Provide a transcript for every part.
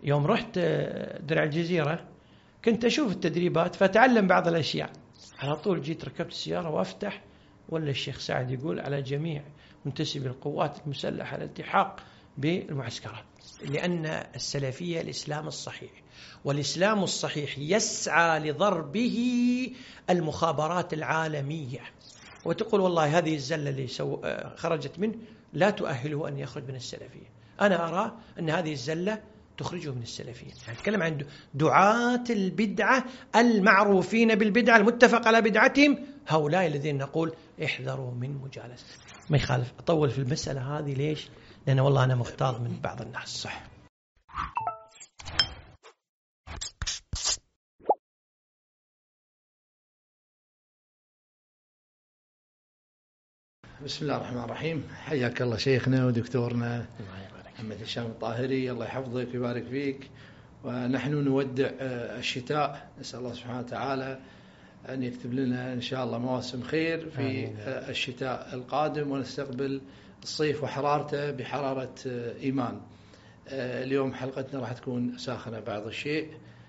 يوم رحت درع الجزيرة كنت أشوف التدريبات فأتعلم بعض الأشياء، على طول جيت ركبت السيارة وأفتح ولا الشيخ سعد يقول على جميع منتسبي القوات المسلحة الالتحاق بالمعسكرات، لأن السلفية الإسلام الصحيح، والإسلام الصحيح يسعى لضربه المخابرات العالمية، وتقول والله هذه الزلة اللي خرجت منه لا تؤهله أن يخرج من السلفية. أنا أرى أن هذه الزلة تخرجه من السلفية. نتكلم عن دعاة البدعة المعروفين بالبدعة المتفق على بدعتهم، هؤلاء الذين نقول احذروا من مجالسة. ما يخالف أطول في المسألة هذه، ليش؟ لأن والله أنا مغتاظ من بعض الناس. صح. بسم الله الرحمن الرحيم. حياك الله شيخنا ودكتورنا محمد هشام الطاهري، الله يحفظك ويبارك فيك. ونحن نودع الشتاء، نسأل الله سبحانه وتعالى أن يكتب لنا إن شاء الله مواسم خير في الشتاء القادم، ونستقبل الصيف وحرارته بحرارة إيمان. اليوم حلقتنا راح تكون ساخنة بعض الشيء.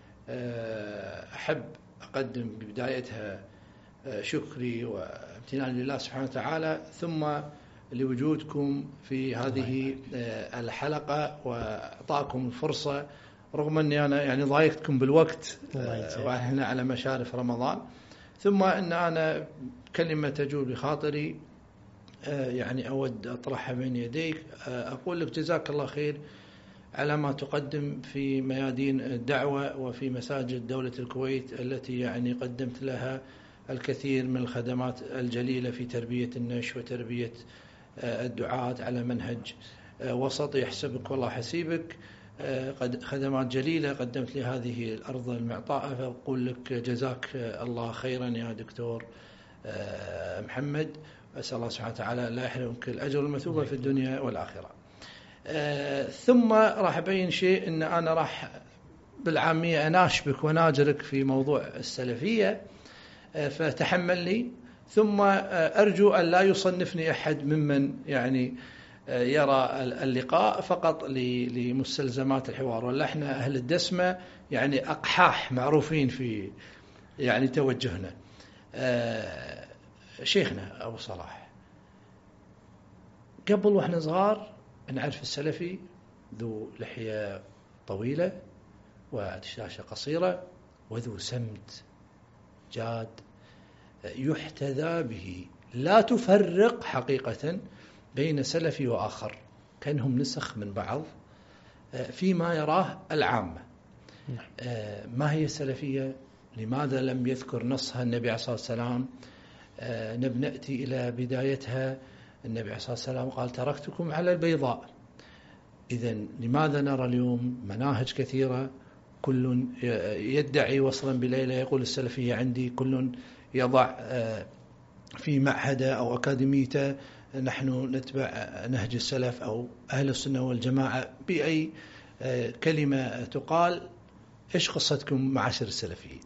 أحب أقدم ببدايتها شكري وامتناني لله سبحانه وتعالى، ثم لوجودكم في هذه الحلقة وإعطاكم الفرصة، رغم أني أنا يعني ضايقتكم بالوقت وإحنا على مشارف رمضان. ثم أن أنا كلمة تجول بخاطري يعني أود أطرحها بين يديك. أقول لك جزاك الله خير على ما تقدم في ميادين الدعوة وفي مساجد دولة الكويت، التي يعني قدمت لها الكثير من الخدمات الجليلة في تربية النشء وتربية الدعاة على منهج وسطي. يحسبك والله حسيبك، خدمات جليلة قدمت لهذه الأرض المعطاءة، فأقول لك جزاك الله خيرا يا دكتور محمد، أسأل الله سبحانه وتعالى لا يحرمك الأجر المثوبة في الدنيا والآخرة. ثم راح أبين شيء، أن أنا راح بالعامية أناشبك وناجرك في موضوع السلفية، فتحملني. ثم أرجو أن لا يصنفني أحد ممن يعني يرى اللقاء فقط لمستلزمات الحوار، ولا احنا أهل الدسمة يعني أقحاح معروفين في يعني توجهنا. شيخنا أبو صلاح، قبل وإحنا صغار نعرف السلفي ذو لحية طويلة ودشاشة قصيرة وذو سمت جاد يحتذى به، لا تفرق حقيقة بين سلفي وآخر، كأنهم نسخ من بعض فيما يراه العامة. ما هي السلفية؟ لماذا لم يذكر نصها النبي عليه الصلاة والسلام؟ نأتي إلى بدايتها. النبي عليه الصلاة والسلام قال تركتكم على البيضاء. إذن لماذا نرى اليوم مناهج كثيرة، كل يدعي وصلا بليلة، يقول السلفية عندي، كل يضع في معهده أو أكاديميته نحن نتبع نهج السلف أو أهل السنة والجماعة بأي كلمة تقال. إيش قصتكم معاشر السلفيين؟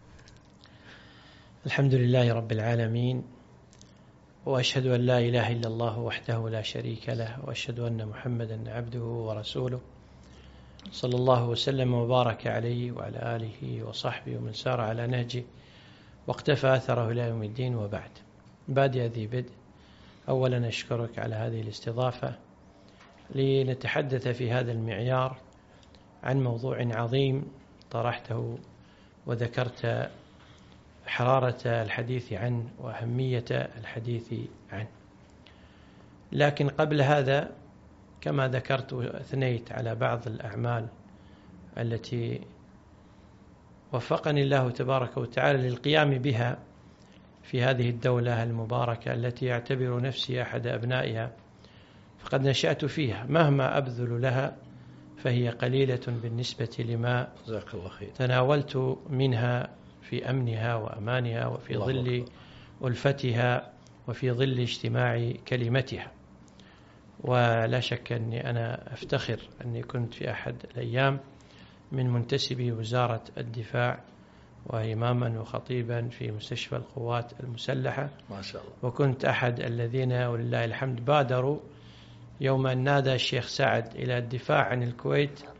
الحمد لله رب العالمين، وأشهد أن لا إله إلا الله وحده لا شريك له، وأشهد أن محمدا عبده ورسوله، صلى الله وسلم وبارك عليه وعلى آله وصحبه ومن سار على نهجه واقتفى أثره إلى يوم الدين. وبعد، بادئ ذي بدء، أولا أشكرك على هذه الاستضافة لنتحدث في هذا المعيار عن موضوع عظيم طرحته وذكرت حرارة الحديث عنه وأهمية الحديث عنه. لكن قبل هذا، كما ذكرت وأثنيت على بعض الأعمال التي وفقني الله تبارك وتعالى للقيام بها في هذه الدولة المباركة التي أعتبر نفسي أحد أبنائها، فقد نشأت فيها، مهما أبذل لها فهي قليلة بالنسبة لما تناولت منها في أمنها وأمانها وفي ظل ألفتها وفي ظل اجتماع كلمتها. ولا شك أني أنا أفتخر أني كنت في أحد الأيام من منتسبي وزارة الدفاع وإماما وخطيبا في مستشفى القوات المسلحة، ما شاء الله. وكنت أحد الذين ولله الحمد بادروا يوم أن نادى الشيخ سعد إلى الدفاع عن الكويت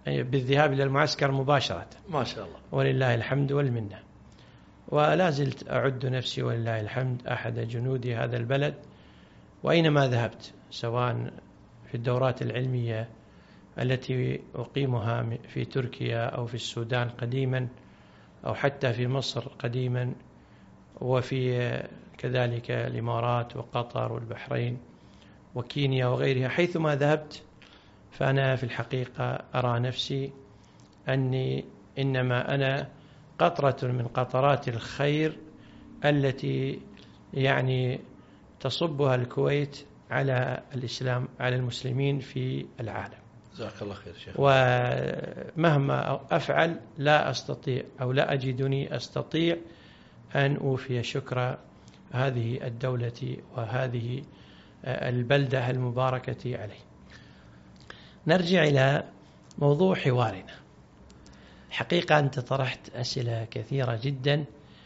بالذهاب إلى المعسكر مباشرة ما شاء الله ولله الحمد والمنة. ولا زلت أعد نفسي ولله الحمد أحد جنود هذا البلد، وأينما ذهبت سواء في الدورات العلمية التي أقيمها في تركيا أو في السودان قديما أو حتى في مصر قديما، وفي كذلك الإمارات وقطر والبحرين وكينيا وغيرها، حيثما ذهبت فأنا في الحقيقة أرى نفسي أني إنما أنا قطرة من قطرات الخير التي يعني تصبها الكويت على الإسلام، على المسلمين في العالم. جزاك الله خير شيخ. ومهما أفعل لا أستطيع أو لا أجدني أستطيع أن أوفي شكر هذه الدولة وهذه البلدة المباركة عليه. نرجع إلى موضوع حوارنا. حقيقة أنت طرحت أسئلة كثيرة جدا،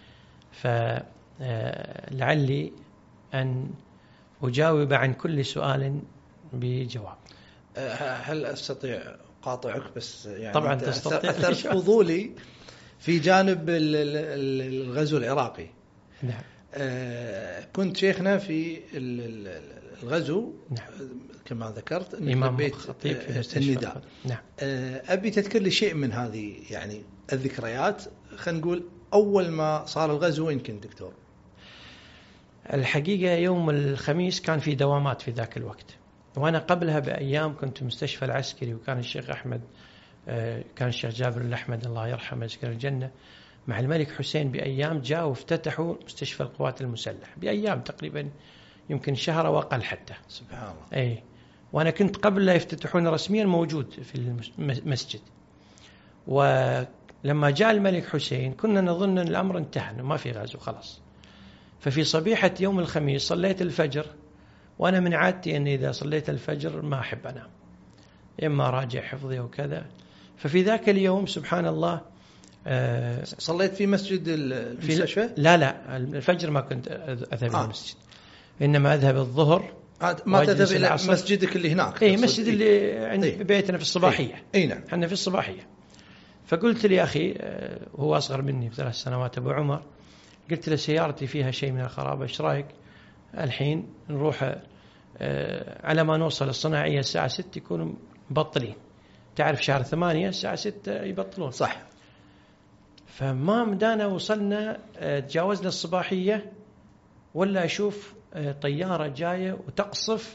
فلعلي أن أجاوب عن كل سؤال بجواب. هل أستطيع قاطعك بس يعني طبعا تستطيع. أثرت فضولي في جانب الغزو العراقي. نعم. كنت شيخنا في الغزو. نعم. كما ذكرت إمام بيت خطيب في النداء. نعم. أبي تذكر لي شيء من هذه يعني الذكريات. خلينا نقول أول ما صار الغزو وين كنت دكتور؟ الحقيقة يوم الخميس كان في دوامات في ذاك الوقت، وأنا قبلها بأيام كنت في مستشفى العسكري، وكان الشيخ أحمد كان الشيخ جابر الأحمد الله يرحمه يسكن الجنة مع الملك حسين بأيام جاءوا وافتتحوا مستشفى القوات المسلحة بأيام تقريبا يمكن شهر وأقل حتى. سبحان الله. أي وأنا كنت قبل لا يفتتحون رسميا موجود في المسجد. ولما جاء الملك حسين كنا نظن أن الأمر انتهى ما في غزو خلاص. ففي صبيحة يوم الخميس صليت الفجر، وأنا من عادتي أني إذا صليت الفجر ما أحب أنام، إما راجع حفظي وكذا. ففي ذاك اليوم سبحان الله صليت في مسجد المستشفى؟ لا الفجر ما كنت أذهب إلى المسجد، إنما أذهب الظهر. ما تذهب إلى مسجدك اللي هناك؟ أي مسجد اللي عند بيتنا في الصباحية. أي نعم. احنا في الصباحية. فقلت لي أخي هو أصغر مني ب3 سنوات أبو عمر، قلت له سيارتي فيها شيء من الخرابة، إيش رأيك الحين نروح على ما نوصل الصناعية الساعة 6 يكونوا مبطلين، تعرف شهر 8 الساعة 6 يبطلون. صح. فما مدانا وصلنا تجاوزنا الصباحية ولا أشوف طيارة جاية وتقصف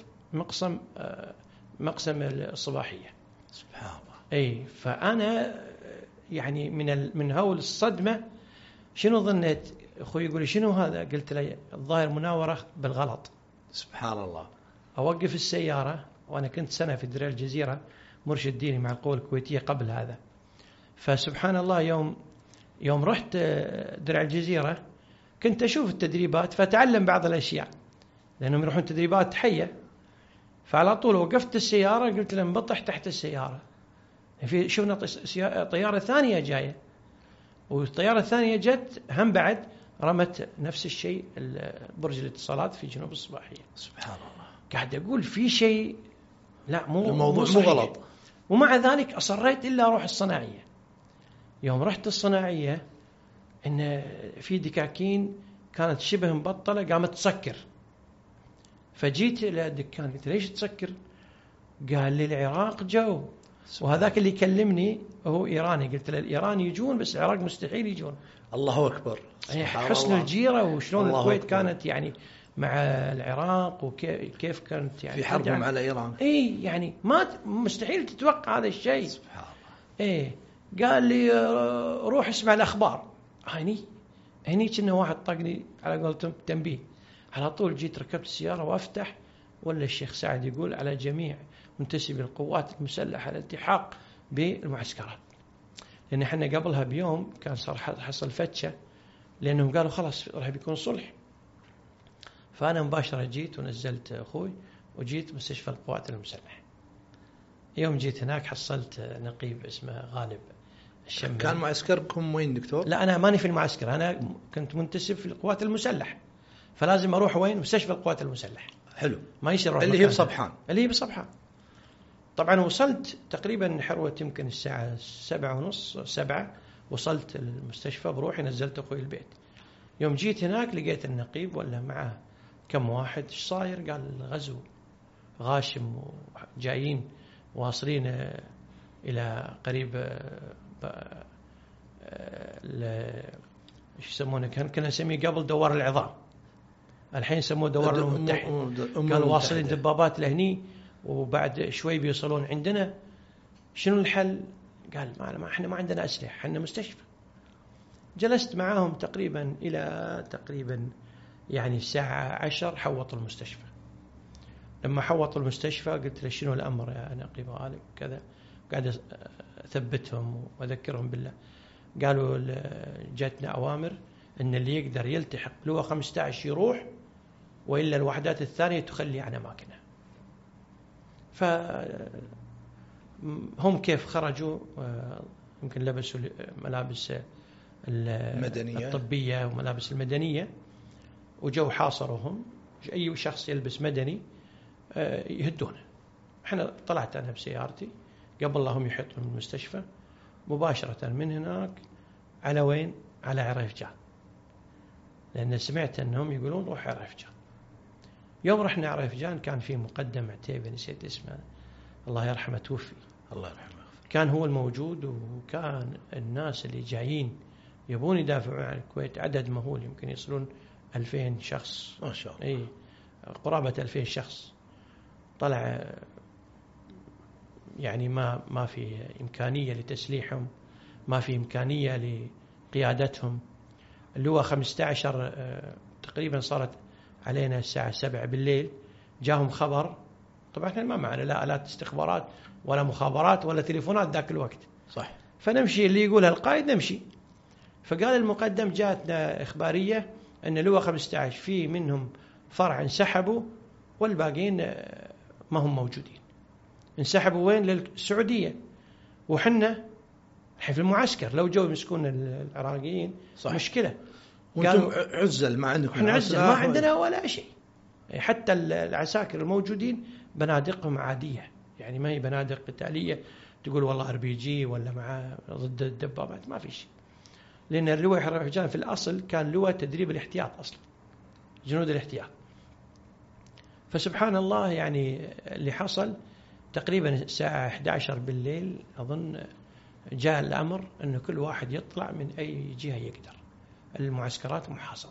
مقسم الصباحية. سبحان الله. أي فأنا يعني من هول الصدمة شنو ظنيت؟ أخوي يقول لي شنو هذا؟ قلت له الظاهر مناورة بالغلط. سبحان الله. أوقف السيارة، وأنا كنت سنة في درع الجزيرة مرشد ديني مع القوى الكويتية قبل هذا. فسبحان الله يوم رحت درع الجزيرة كنت أشوف التدريبات فأتعلم بعض الأشياء لأنهم يروحون تدريبات حية. فعلى طول وقفت السيارة قلت لهم بطح تحت السيارة، في شفنا طيارة ثانية جاية، والطيارة الثانية جت هم بعد رمت نفس الشيء برج الاتصالات في جنوب الصباحية. سبحان الله. قاعد أقول في شيء لا الموضوع مو غلط، ومع ذلك أصريت إلا أروح الصناعية. يوم رحت الصناعية إن في دكاكين كانت شبه مبطلة قامت تسكر، فجيت إلى الدكان قلت ليش تسكر؟ قال لي العراق جو، وهذاك اللي يكلمني هو إيراني. قلت له الإيران يجون بس العراق مستحيل يجون. الله أكبر. حسن الجيرة وشلون الكويت كانت يعني مع العراق وكيف كانت يعني في حربهم على إيران. إيه يعني ما مستحيل تتوقع هذا الشيء. سبحان الله. إيه قال لي روح اسمع الأخبار. هني كنا واحد طقني على قولتهم تنبيه. على طول جيت ركبت السيارة وأفتح ولا الشيخ سعد يقول على جميع منتسبي القوات المسلحة الالتحاق بالمعسكرات، لأن احنا قبلها بيوم كان صار حصل فتشة لأنهم قالوا خلاص راح بيكون صلح. فأنا مباشرة جيت ونزلت أخوي وجيت مستشفى القوات المسلحة. يوم جيت هناك حصلت نقيب اسمه غالب الشمالي. كان معسكركم وين دكتور؟ لا أنا ماني في المعسكر، أنا كنت منتسب في القوات المسلحة، فلازم أروح وين؟ مستشفى القوات المسلحة. حلو. ما يصير أروح اللي هي بصبحان. اللي هي بصبحان. طبعا وصلت تقريبا حروة يمكن الساعة 7:30 7 وصلت المستشفى بروحي، نزلت أخوي البيت. يوم جيت هناك لقيت النقيب ولا معه كم واحد، ايش صاير؟ قال الغزو غاشم وجايين واصلين إلى قريب ايش يسمونه، كنا نسميه قبل دوار العظام، الحين سموه دوار الأمم المتحدة. قالوا واصلين دبابات لهني وبعد شوي بيوصلون عندنا. شنو الحل؟ قال ما احنا ما عندنا أسلحة، احنا مستشفى. جلست معاهم تقريبا إلى تقريبا يعني الساعة 10 حوطوا المستشفى. لما حوطوا المستشفى قلت له شنو الأمر يا نقيب غالب كذا، قاعد أثبتهم وأذكرهم بالله. قالوا جاتنا أوامر أن اللي يقدر يلتحق لواء 15 يروح، وإلا الوحدات الثانية تخلي عن أماكنها. فهم كيف خرجوا، يمكن لبسوا ملابس المدنية الطبية وملابس المدنية، وجو حاصرهم. أي شخص يلبس مدني يهدونه. احنا طلعت أنا بسيارتي قبل لهم يحطون المستشفى مباشرة من هناك على وين؟ على عريفجان، لأن سمعت أنهم يقولون روح عريفجان. يوم رحنا عريفجان كان في مقدم عتيبة نسيت اسمه، الله يرحمه توفي، الله يرحمه، كان هو الموجود، وكان الناس اللي جايين يبون يدافعون عن الكويت عدد مهول، يمكن يصلون 2000 شخص ما شاء الله. اي قرابة 2000 شخص. طلع يعني ما في إمكانية لتسليحهم، ما في إمكانية لقيادتهم. اللواء 15 تقريبا صارت علينا الساعة 7 بالليل، جاهم خبر. طبعا احنا ما معنا لا آلات استخبارات ولا مخابرات ولا تليفونات ذاك الوقت، صح، فنمشي اللي يقولها القائد نمشي. فقال المقدم جاتنا إخبارية أن لواء 15 في منهم فرع انسحبوا والباقيين ما هم موجودين. انسحبوا وين؟ للسعودية، وحنا الحين في المعسكر، لو جو يمسكون العراقيين صح مشكلة. وانتم عزل ما عندكم، احنا عزل ما عندنا ولا شيء، حتى العساكر الموجودين بنادقهم عادية، يعني ما هي بنادق قتالية تقول والله RPG ولا مع ضد الدبابات، ما في شيء. لأن اللواء عريفجان في الأصل كان لواء تدريب الاحتياط أصلا، جنود الاحتياط. فسبحان الله يعني اللي حصل تقريبا الساعة 11 بالليل أظن جاء الأمر أن كل واحد يطلع من أي جهة يقدر. المعسكرات محاصرة.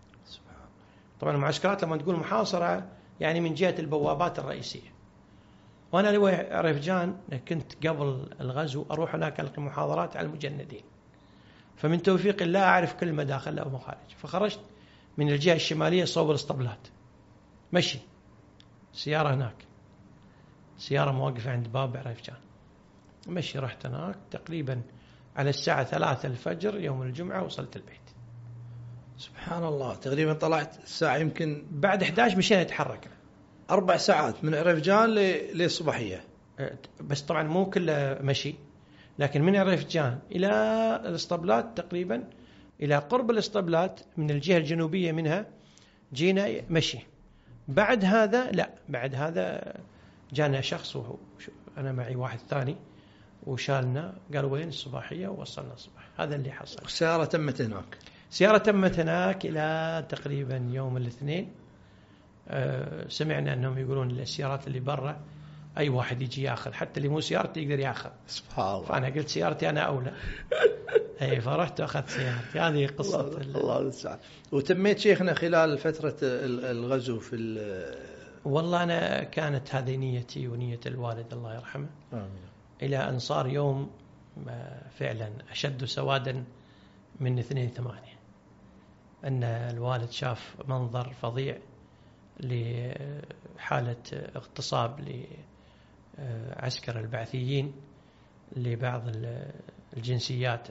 طبعا المعسكرات لما تقول محاصرة يعني من جهة البوابات الرئيسية. وأنا لواء عريفجان كنت قبل الغزو أروح هناك ألقي محاضرات على المجندين، فمن توفيق الله أعرف كل مداخل أو مخارج. فخرجت من الجهة الشمالية صوب الاسطبلات مشي، سيارة هناك، سيارة موقفة عند باب عريفجان، مشي رحت هناك تقريبا على الساعة 3 الفجر يوم الجمعة وصلت البيت. سبحان الله، تقريبا طلعت الساعة يمكن بعد 11 مشينا نتحرك 4 ساعات من عريفجان للصباحية. بس طبعا مو كله مشي، لكن من عريفجان إلى الاسطبلات تقريبا إلى قرب الاسطبلات من الجهة الجنوبية منها جينا مشي. بعد هذا لا، بعد هذا جانا شخص أنا معي واحد ثاني وشالنا، قالوا وين الصباحية، ووصلنا الصباح. هذا اللي حصل. السيارة تمت هناك، سيارة تمت هناك إلى تقريبا يوم الاثنين. سمعنا أنهم يقولون السيارات اللي برا أي واحد يجي يأخذ، حتى اللي مو سيارتي يقدر يأخذ. سبحان الله. فأنا قلت سيارتي أنا أولى. أي فرحت وأخذت سيارتي. هذه قصة الله المستعان. وتميت شيخنا خلال فترة الغزو في والله أنا كانت هذه نيتي ونية الوالد الله يرحمه. آمين. إلى أن صار يوم فعلا أشد سوادا من 2/8، أن الوالد شاف منظر فظيع لحالة اغتصاب لعسكر البعثيين لبعض الجنسيات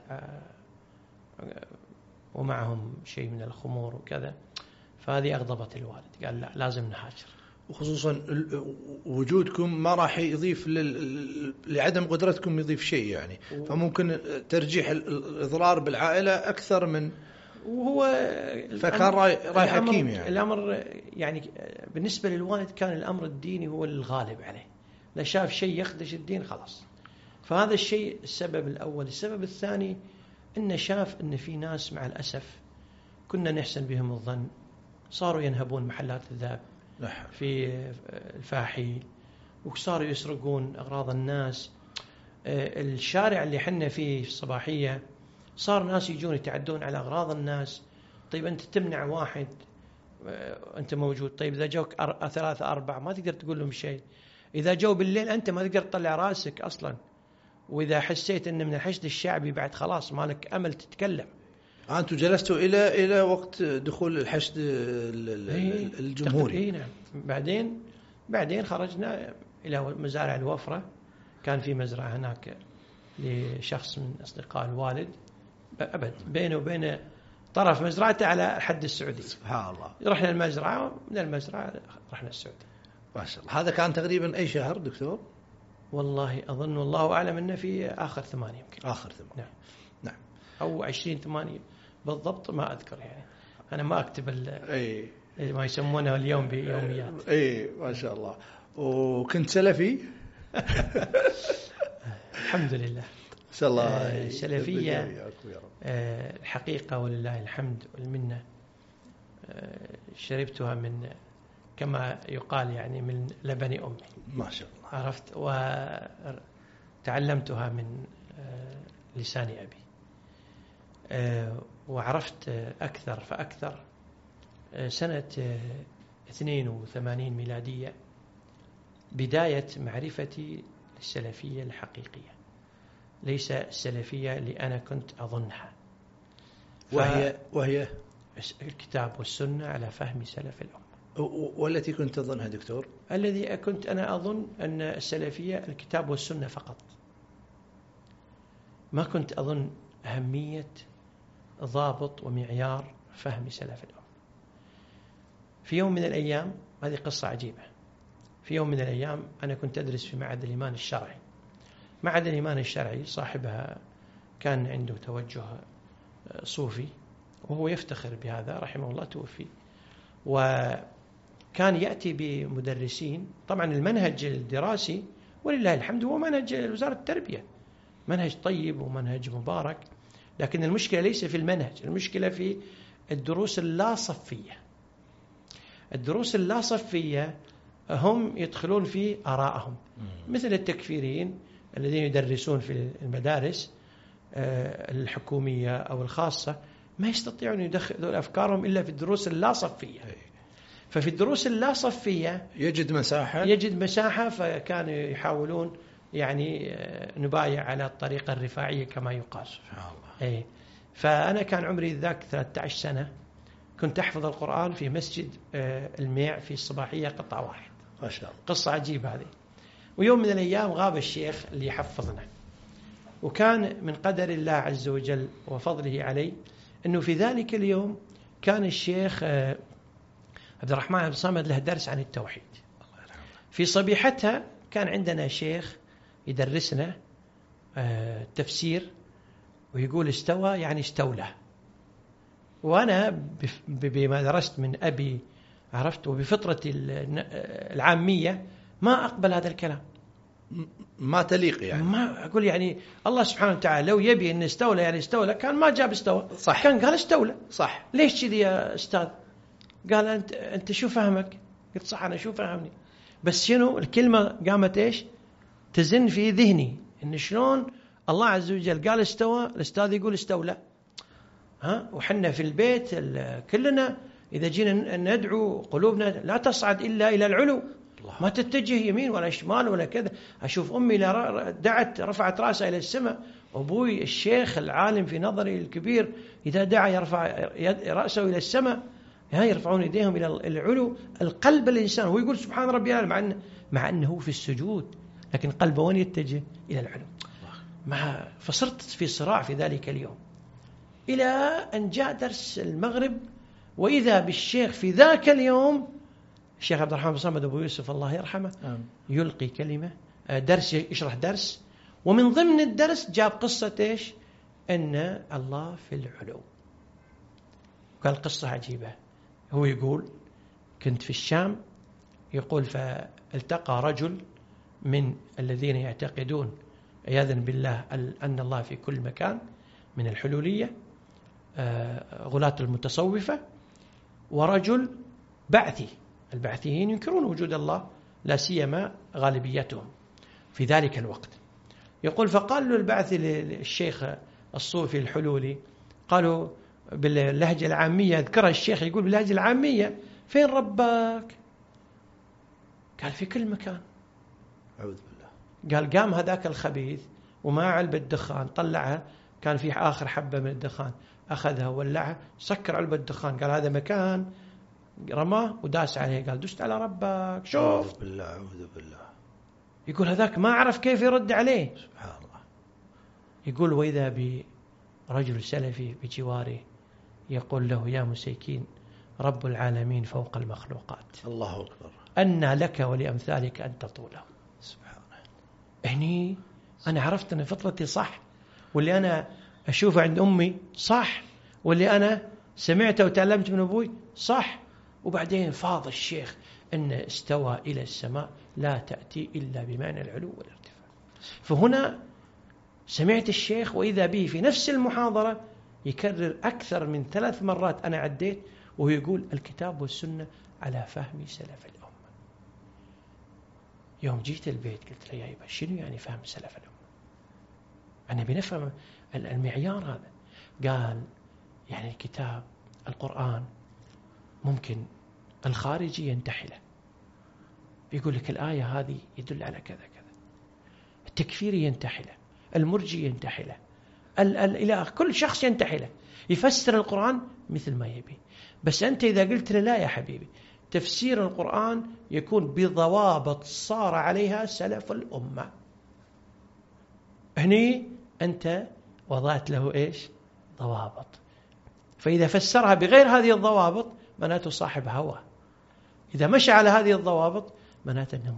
ومعهم شيء من الخمور وكذا. فهذه أغضبت الوالد، قال لا لازم نهاجر. وخصوصا وجودكم ما راح يضيف لعدم قدرتكم يضيف شيء يعني، فممكن ترجيح الإضرار بالعائلة أكثر من، وهو فكان راي حكيم يعني. الأمر يعني بالنسبة للوالد كان الأمر الديني هو الغالب عليه، لا شاف شيء يخدش الدين خلاص. فهذا الشيء السبب الأول. السبب الثاني إنه شاف إن في ناس مع الأسف كنا نحسن بهم الظن صاروا ينهبون محلات الذهب في الفاحي، وصاروا يسرقون أغراض الناس. الشارع اللي حنا فيه في الصباحية صار ناس يجون يتعدون على أغراض الناس. طيب أنت تمنع واحد أنت موجود، طيب إذا جوك 3 4 ما تقدر تقول لهم شيء. إذا جو بالليل أنت ما تقدر تطلع راسك أصلا، وإذا حسيت أن من الحشد الشعبي بعد خلاص مالك أمل تتكلم. أنتم جلستوا إلى وقت دخول الحشد الجمهوري؟ نعم. بعدين خرجنا إلى مزارع الوفرة. كان في مزرعة هناك لشخص من أصدقاء الوالد، أبد بينه وبين طرف مزرعته على الحد السعودي. سبحان الله. رحنا المزرعة، من المزرعة رحنا السعودية. ما شاء الله. هذا كان تقريبا أي شهر دكتور؟ والله أظن والله أعلم أنه في آخر 8 يمكن. آخر 8. نعم. أو 20/8 بالضبط ما أذكر يعني. أنا ما أكتب ما يسمونه اليوم بيوميات. ما شاء الله. وكنت سلفي؟ الحمد لله. إن شاء الله. سلفية الحقيقة ولله الحمد والمنة. شربتها من كما يقال يعني من لبن أمي. ما شاء الله. عرفت، وتعلمتها من لسان أبي، وعرفت أكثر فأكثر. سنة 82 ميلادية بداية معرفتي للسلفية الحقيقية، ليس السلفية اللي أنا كنت أظنها، وهي الكتاب والسنة على فهم سلف الأمة. والتي كنت تظنها دكتور؟ الذي كنت أنا أظن أن السلفية الكتاب والسنة فقط. ما كنت أظن أهمية ضابط ومعيار فهم سلف الأمة. في يوم من الأيام، هذه قصة عجيبة، في يوم من الأيام أنا كنت أدرس في معهد الإيمان الشرعي. معهد الإيمان الشرعي صاحبها كان عنده توجه صوفي، وهو يفتخر بهذا رحمه الله، توفي. وكان يأتي بمدرسين، طبعا المنهج الدراسي ولله الحمد هو منهج وزارة التربية، منهج طيب ومنهج مبارك، لكن المشكلة ليس في المنهج، المشكلة في الدروس اللا صفية. الدروس اللا صفية هم يدخلون في آرائهم، مثل التكفيريين الذين يدرسون في المدارس الحكومية أو الخاصة، ما يستطيعون يدخلون أفكارهم إلا في الدروس اللا صفية. ففي الدروس اللا صفية يجد مساحة، فكانوا يحاولون يعني نبايع على الطريقة الرفاعية كما يقال. سبحان الله. فأنا كان عمري ذاك 13 سنة، كنت أحفظ القرآن في مسجد الميع في الصباحية قطعة واحد. ما شاء الله. قصة عجيبة هذه. ويوم من الأيام غاب الشيخ اللي يحفظنا، وكان من قدر الله عز وجل وفضله علي أنه في ذلك اليوم كان الشيخ عبد الرحمن بن صمد له درس عن التوحيد. في صبيحتها كان عندنا شيخ يدرسنا تفسير، ويقول استوى يعني استولى. وأنا بما درست من أبي عرفت، وبفطرة العامية ما أقبل هذا الكلام، ما تليق يعني. ما أقول يعني الله سبحانه وتعالى لو يبي أن استولى يعني استولى، كان ما جاب استوى، صح. كان قال استولى. صح. ليش كذي يا أستاذ؟ قال أنت شو فهمك؟ قلت صح أنا شو فهمني، بس شنو الكلمة قامت إيش تزن في ذهني، إن شلون الله عز وجل قال استوى، الأستاذ يقول استولى. وحنا في البيت كلنا إذا جينا ندعو قلوبنا لا تصعد إلا إلى العلو، ما تتجه يمين ولا شمال ولا كذا. أشوف أمي دعت رفعت رأسها إلى السماء، أبوي الشيخ العالم في نظري الكبير إذا دعا يرفع رأسه إلى السماء، يرفعون يديهم إلى العلو. القلب الإنسان هو يقول سبحان ربي الأعلى مع أنه في السجود، لكن قلبه وين يتجه؟ إلى العلو. فصرت في صراع في ذلك اليوم، إلى أن جاء درس المغرب، وإذا بالشيخ في ذاك اليوم الشيخ عبد الرحمن بن صمد أبو يوسف الله يرحمه يلقي كلمة درس، يشرح درس، ومن ضمن الدرس جاب قصة إيش؟ أن الله في العلو. قال قصة عجيبة، هو يقول كنت في الشام، يقول فالتقى رجل من الذين يعتقدون عياذا بالله أن الله في كل مكان من الحلولية، غلاة المتصوفة، ورجل بعثي. البعثيين ينكرون وجود الله، لا سيما غالبيتهم في ذلك الوقت. يقول فقال له البعثي للشيخ الصوفي الحلولي، قالوا باللهجة العامية، ذكرها الشيخ يقول باللهجة العامية: فين ربك؟ قال في كل مكان. أعوذ بالله. قال قام هذاك الخبيث وما علبة دخان طلعها، كان في آخر حبة من الدخان، أخذها وولعها، سكر علبة الدخان، قال هذا مكان، رماه وداس عليه، قال دست على ربك. شوف. أعوذ بالله أعوذ بالله. يقول هذاك ما عرف كيف يرد عليه. سبحان الله. يقول وإذا برجل سلفي بجواره يقول له: يا مسيكين، رب العالمين فوق المخلوقات، الله أكبر، أنى لك ولأمثالك أن تطوله. سبحانه. هني أنا عرفت أن فطرتي صح، واللي أنا أشوفه عند أمي صح، واللي أنا سمعته وتعلمت من أبوي صح. وبعدين فاض الشيخ أن استوى إلى السماء لا تأتي إلا بمعنى العلو والارتفاع. فهنا سمعت الشيخ وإذا به في نفس المحاضرة يكرر أكثر من 3 مرات، أنا عديت، وهو يقول الكتاب والسنة على فهم سلف الأمة. يوم جيت البيت قلت له: يا إبا شنو يعني فهم سلف الأمة؟ أنا بنفهم المعيار هذا. قال يعني الكتاب القرآن ممكن الخارجي ينتحله، يقول لك الآية هذه يدل على كذا كذا، التكفيري ينتحله، المرجي ينتحله، الإله، كل شخص ينتحله، يفسر القرآن مثل ما يبي. بس أنت إذا قلت له لا يا حبيبي، تفسير القرآن يكون بضوابط صار عليها سلف الأمة، هني أنت وضعت له إيش؟ ضوابط. فإذا فسرها بغير هذه الضوابط معناته صاحب هوى، إذا مشى على هذه الضوابط معناته أنه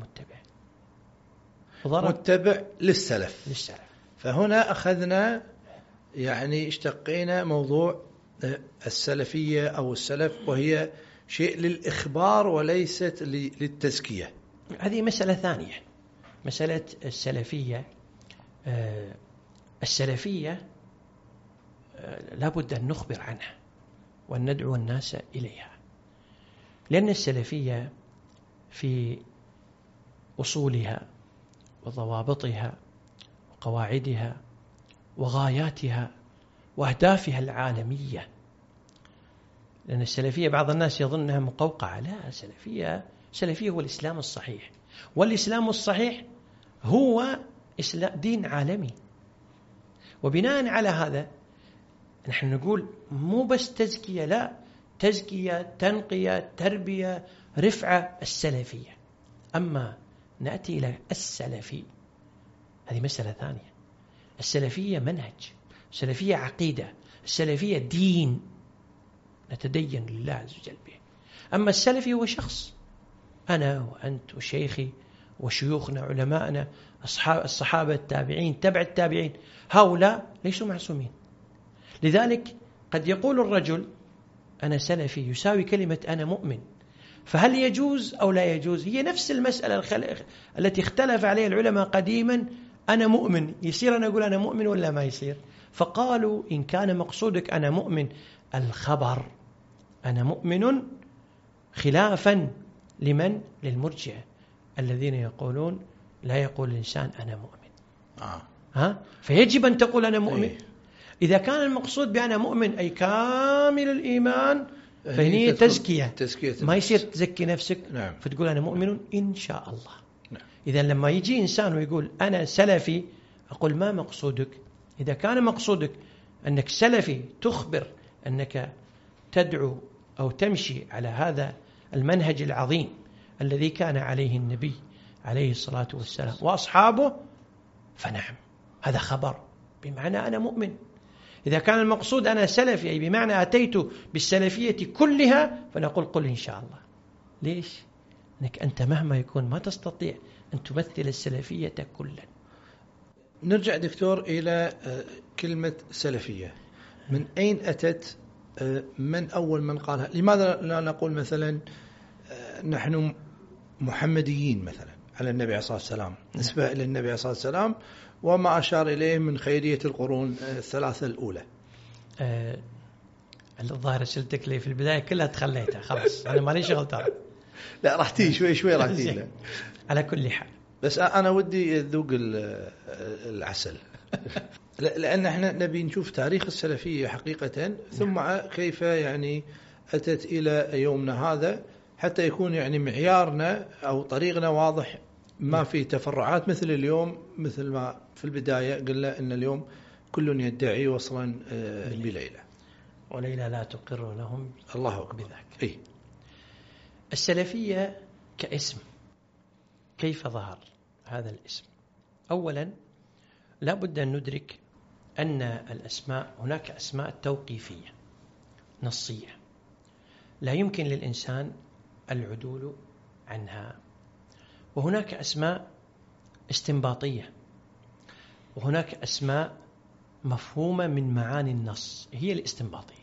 متبع للسلف. فهنا أخذنا يعني اشتقينا موضوع السلفية أو السلف، وهي شيء للإخبار وليست للتزكية. هذه مسألة ثانية، مسألة السلفية. السلفية لابد أن نخبر عنها وأن ندعو الناس إليها، لأن السلفية في أصولها وضوابطها وقواعدها وغاياتها وأهدافها العالمية. لأن السلفية بعض الناس يظنها مقوقعة، لا، السلفية هو الإسلام الصحيح، والإسلام الصحيح هو دين عالمي. وبناء على هذا نحن نقول مو بس تزكية، لا، تزكية، تنقية، تربية، رفعة، السلفية. أما نأتي إلى السلفي، هذه مسألة ثانية. السلفية منهج، السلفية عقيدة، السلفية دين نتدين لله عز وجل به. أما السلفي هو شخص، أنا وأنت وشيخي وشيوخنا علماءنا الصحابة التابعين تبع التابعين، هؤلاء ليسوا معصومين. لذلك قد يقول الرجل أنا سلفي يساوي كلمة أنا مؤمن، فهل يجوز أو لا يجوز؟ هي نفس المسألة التي اختلف عليها العلماء قديما. أنا مؤمن، يصير أنا أقول أنا مؤمن ولا ما يصير؟ فقالوا إن كان مقصودك أنا مؤمن الخبر، أنا مؤمن، خلافا لمن؟ للمرجئة الذين يقولون لا يقول الإنسان أنا مؤمن. فيجب أن تقول أنا مؤمن. إذا كان المقصود بأنا مؤمن أي كامل الإيمان فهي تزكية، ما يصير تزكي نفسك. نعم. فتقول أنا مؤمن إن شاء الله. نعم. إذا لما يجي إنسان ويقول أنا سلفي، أقول ما مقصودك؟ إذا كان مقصودك أنك سلفي تخبر أنك تدعو أو تمشي على هذا المنهج العظيم الذي كان عليه النبي عليه الصلاة والسلام وأصحابه، فنعم، هذا خبر بمعنى أنا مؤمن. إذا كان المقصود أنا سلفي أي بمعنى أتيت بالسلفية كلها، فنقول قل إن شاء الله. ليش؟ أنك أنت مهما يكون ما تستطيع أن تمثل السلفية كلا. نرجع دكتور إلى كلمة سلفية، من أين أتت؟ من أول من قالها؟ لماذا لا نقول مثلا نحن محمديين مثلا، على النبي عليه الصلاة والسلام، نسبة إلى النبي عليه الصلاة والسلام، وما أشار إليه من خيرية القرون الثلاثة الأولى. الظاهر سلتك لي في البداية كلها تخليتها خلاص، أنا مالي شغل ترى. لا راح تيجي شوي شوي راح تيجي. على كل حال بس أنا ودي أذوق العسل لأن احنا نبي نشوف تاريخ السلفية حقيقة، ثم كيف يعني أتت إلى يومنا هذا، حتى يكون يعني معيارنا أو طريقنا واضح، ما في تفرعات مثل اليوم، مثل ما في البداية قلنا أن اليوم كل يدعي وصلا بليلى، وليلى لا تقر لهم الله أكبر بذاك. إيه؟ السلفية كاسم، كيف ظهر هذا الاسم؟ أولا لا بد أن ندرك أن الأسماء، هناك أسماء توقيفية نصية لا يمكن للإنسان العدول عنها، وهناك أسماء استنباطية، وهناك أسماء مفهومة من معاني النص هي الاستنباطية.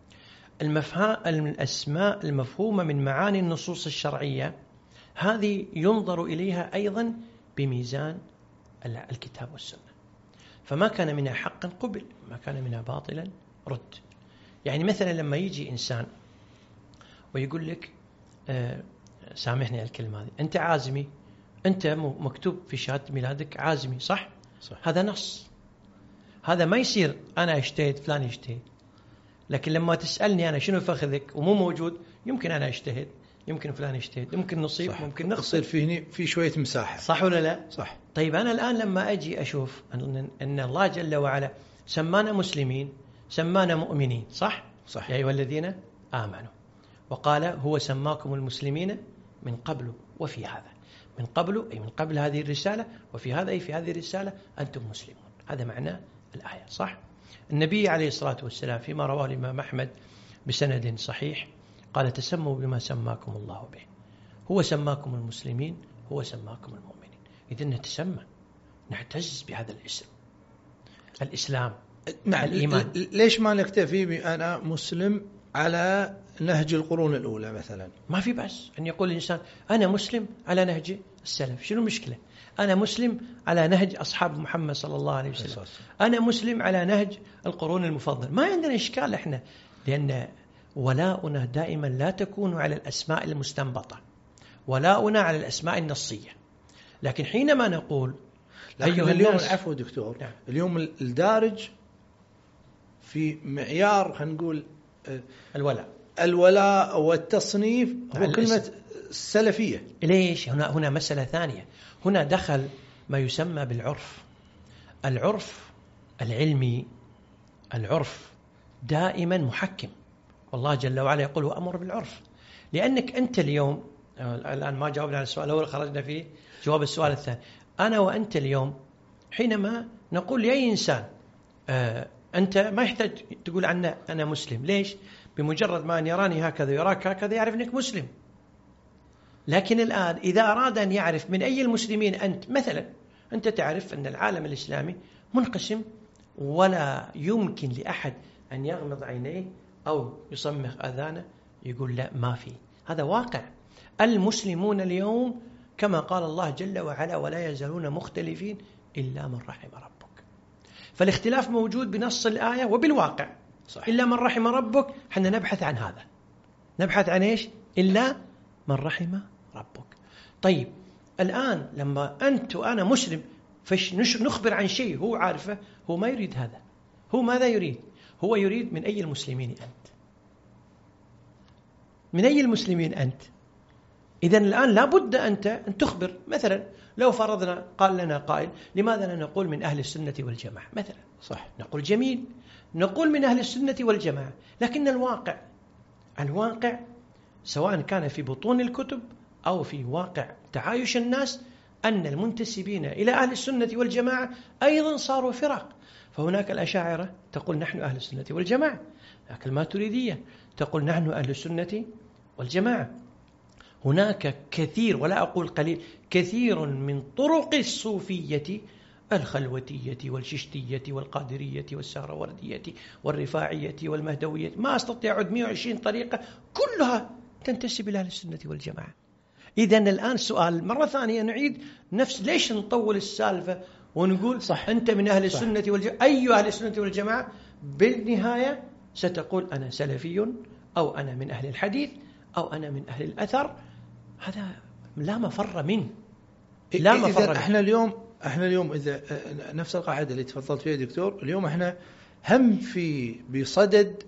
الأسماء المفهومة من معاني النصوص الشرعية هذه ينظر إليها أيضا بميزان الكتاب والسنة، فما كان منها حقا قبل، ما كان منها باطلا رد. يعني مثلا لما يجي إنسان ويقول لك سامحني الكلمة هذه، أنت عازمي، أنت مكتوب في شهادة ميلادك عازمي، صح؟ هذا نص، هذا ما يصير أنا اجتهد فلان يجتهد. لكن لما تسألني أنا شنو فخذك ومو موجود، يمكن أنا اجتهد، يمكن فلان يجتهد، يمكن نصيب، ممكن نخسر، يصير في شوية مساحة، صح ولا لا؟ صح. طيب أنا الآن لما أجي أشوف أن الله جل وعلا سمانا مسلمين، سمانا مؤمنين، صح؟ صح. يا أيها الذين آمنوا، وقال هو سماكم المسلمين من قبل وفي هذا، من قبل أي من قبل هذه الرسالة، وفي هذا أي في هذه الرسالة أنتم مسلمون، هذا معنى الآية، صح؟ النبي عليه الصلاة والسلام فيما رواه الإمام أحمد بسند صحيح قال تسموا بما سماكم الله به، هو سماكم المسلمين، هو سماكم المؤمنين. إذن نتسمى، نعتز بهذا الاسم، الإسلام، نعم. الإيمان. ليش ما نكتفي بأنا مسلم على نهج القرون الأولى مثلا؟ ما في بأس أن يقول الإنسان أنا مسلم على نهج السلف، شنو المشكلة؟ أنا مسلم على نهج أصحاب محمد صلى الله عليه وسلم، أنا مسلم على نهج القرون المفضل، ما عندنا إشكال إحنا، لأن ولاؤنا دائما لا تكون على الأسماء المستنبطة، ولاؤنا على الأسماء النصية. لكن حينما نقول لكن اليوم العفو دكتور، نعم. اليوم الدارج في معيار خلينا نقول الولاء والتصنيف هو كلمة السلفية. ليش؟ هنا مسألة ثانية، هنا دخل ما يسمى بالعرف، العرف العلمي، العرف دائما محكم، والله جل وعلا يقول وأمر بالعرف. لأنك أنت اليوم، الآن ما جاوبنا على السؤال الأول، خرجنا فيه جواب السؤال الثاني. أنا وأنت اليوم حينما نقول لأي إنسان أنت ما يحتاج تقول عنه أنا مسلم، ليش؟ بمجرد ما أن يراني هكذا يراك هكذا يعرف أنك مسلم. لكن الآن إذا أراد أن يعرف من أي المسلمين أنت، مثلا أنت تعرف أن العالم الإسلامي منقسم ولا يمكن لأحد أن يغمض عينيه أو يصمخ أذانه يقول لا ما في، هذا واقع. المسلمون اليوم كما قال الله جل وعلا ولا يزالون مختلفين إلا من رحم ربك، فالاختلاف موجود بنص الآية وبالواقع. صح. إلا من رحم ربك، حنا نبحث عن هذا، نبحث عن إيش؟ إلا من رحم ربك. طيب الآن لما أنت وأنا مسلم فش نخبر عن شيء هو عارفه، هو ما يريد هذا، هو ماذا يريد؟ هو يريد من أي المسلمين أنت؟ من أي المسلمين أنت؟ إذن الآن لابد أنت أن تخبر. مثلا لو فرضنا قال لنا قائل لماذا لا نقول من أهل السنة والجماعة مثلا، صح، نقول جميل، نقول من أهل السنة والجماعة، لكن الواقع سواء كان في بطون الكتب أو في واقع تعايش الناس أن المنتسبين إلى أهل السنة والجماعة أيضا صاروا فرق. فهناك الأشاعرة تقول نحن أهل السنة والجماعة، هناك الماتريدية تقول نحن أهل السنة والجماعة. هناك كثير ولا أقول قليل، كثير من طرق الصوفية، الخلوتية والششتية والقادرية والسهروردية والرفاعية والمهدوية، ما أستطيع أعد 120 طريقة كلها تنتسب إلى أهل السنة والجماعة. إذن الآن سؤال مرة ثانية نعيد نفس، ليش نطول السالفة ونقول صح أنت من أهل السنة والجماعة؟ أي أهل السنة والجماعة؟ بالنهاية ستقول أنا سلفي، أو أنا من أهل الحديث، أو أنا من أهل الأثر. هذا لا مفر منه، لا مفر منه. احنا اليوم إذا نفس القاعدة اللي تفضلت فيها دكتور، اليوم احنا هم بصدد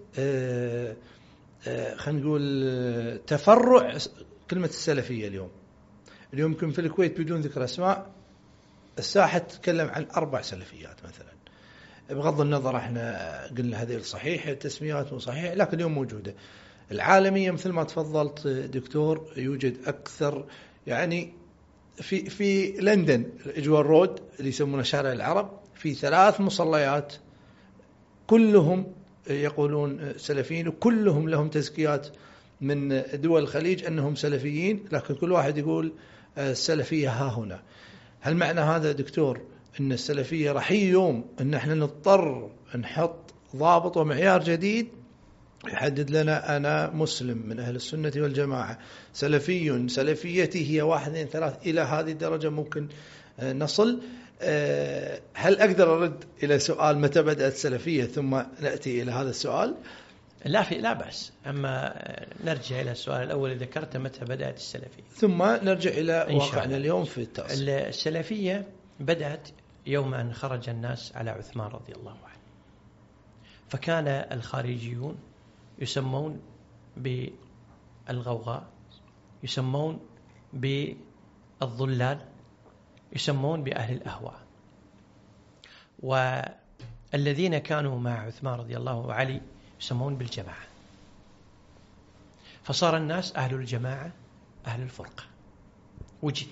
خلينا نقول تفرع كلمة السلفية. اليوم يمكن في الكويت بدون ذكر أسماء الساحة تتكلم عن 4 سلفيات مثلا، بغض النظر احنا قلنا هذه الصحيح التسميات مو صحيح، لكن اليوم موجودة. العالمية مثل ما تفضلت دكتور يوجد أكثر، يعني في لندن إجوال رود اللي يسمونه شارع العرب، في 3 مصليات كلهم يقولون سلفيين، وكلهم لهم تزكيات من دول الخليج أنهم سلفيين، لكن كل واحد يقول السلفية ها هنا. هل معنى هذا دكتور أن السلفية راح يوم أن احنا نضطر نحط ضابط ومعيار جديد يحدد لنا أنا مسلم من أهل السنة والجماعة سلفي، سلفيتي هي 1 2 3 إلى هذه الدرجة ممكن نصل؟ هل أقدر أرد إلى سؤال متى بدأت السلفية ثم نأتي إلى هذا السؤال؟ لا بأس. أما نرجع إلى السؤال الأول اللي ذكرته، متى بدأت السلفية، ثم نرجع إلى واقعنا اليوم في التأصيل. السلفية بدأت يوم أن خرج الناس على عثمان رضي الله عنه، فكان الخارجيون يسمون بالغوغاء، يسمون بالضلال، يسمون بأهل الأهواء. والذين كانوا مع عثمان رضي الله وعلي يسمون بالجماعة. فصار الناس أهل الجماعة أهل الفرقة وجد.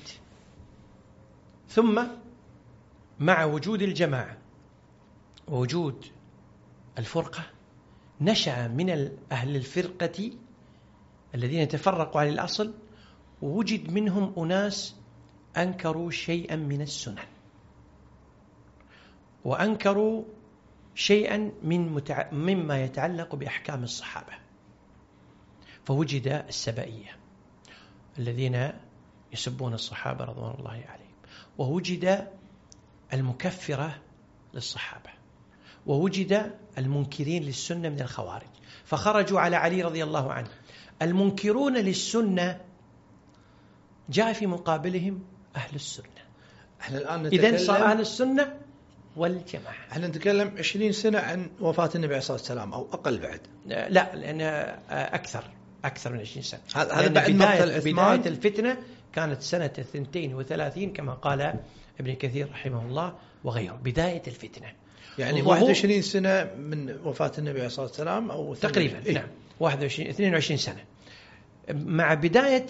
ثم مع وجود الجماعة ووجود الفرقة نشأ من أهل الفرقة الذين تفرقوا عن الأصل، ووجد منهم أناس أنكروا شيئا من السنن، وأنكروا شيئا مما يتعلق بأحكام الصحابة. فوجد السبائية الذين يسبون الصحابة رضوان الله عليهم، ووجد المكفرة للصحابة، ووجد المنكرين للسنة من الخوارج، فخرجوا على علي رضي الله عنه. المنكرون للسنة جاء في مقابلهم أهل السنة. إذن صار أهل السنة والجماعة. احنا نتكلم 20 سنة عن وفاة النبي عليه الصلاة والسلام أو أقل بعد؟ لا، لأن أكثر من 20 سنة. هذا بعد بداية الفتنة كانت سنة 32 كما قال ابن كثير رحمه الله وغيره، بداية الفتنة. يعني 21 سنة من وفاة النبي عليه الصلاة والسلام أو تقريبا نعم 22 سنة. مع بداية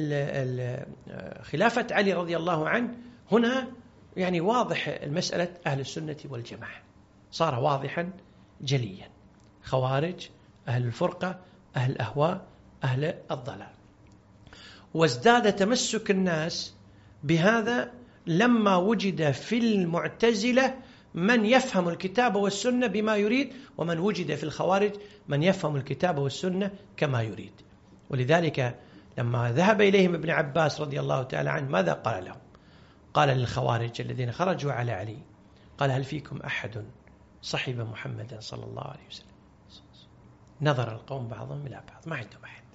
خلافة علي رضي الله عنه هنا يعني واضح المسألة أهل السنة والجماعة، صار واضحا جليا. خوارج، أهل الفرقة، أهل الأهواء، أهل الضلال. وازداد تمسك الناس بهذا لما وجد في المعتزلة من يفهم الكتاب والسنة بما يريد، ومن وجد في الخوارج من يفهم الكتاب والسنة كما يريد. ولذلك لما ذهب إليهم ابن عباس رضي الله تعالى عنه ماذا قال لهم؟ قال للخوارج الذين خرجوا على علي، قال هل فيكم أحد صحب محمد صلى الله عليه وسلم؟ نظر القوم بعضهم إلى بعض، ما عندهم أحد،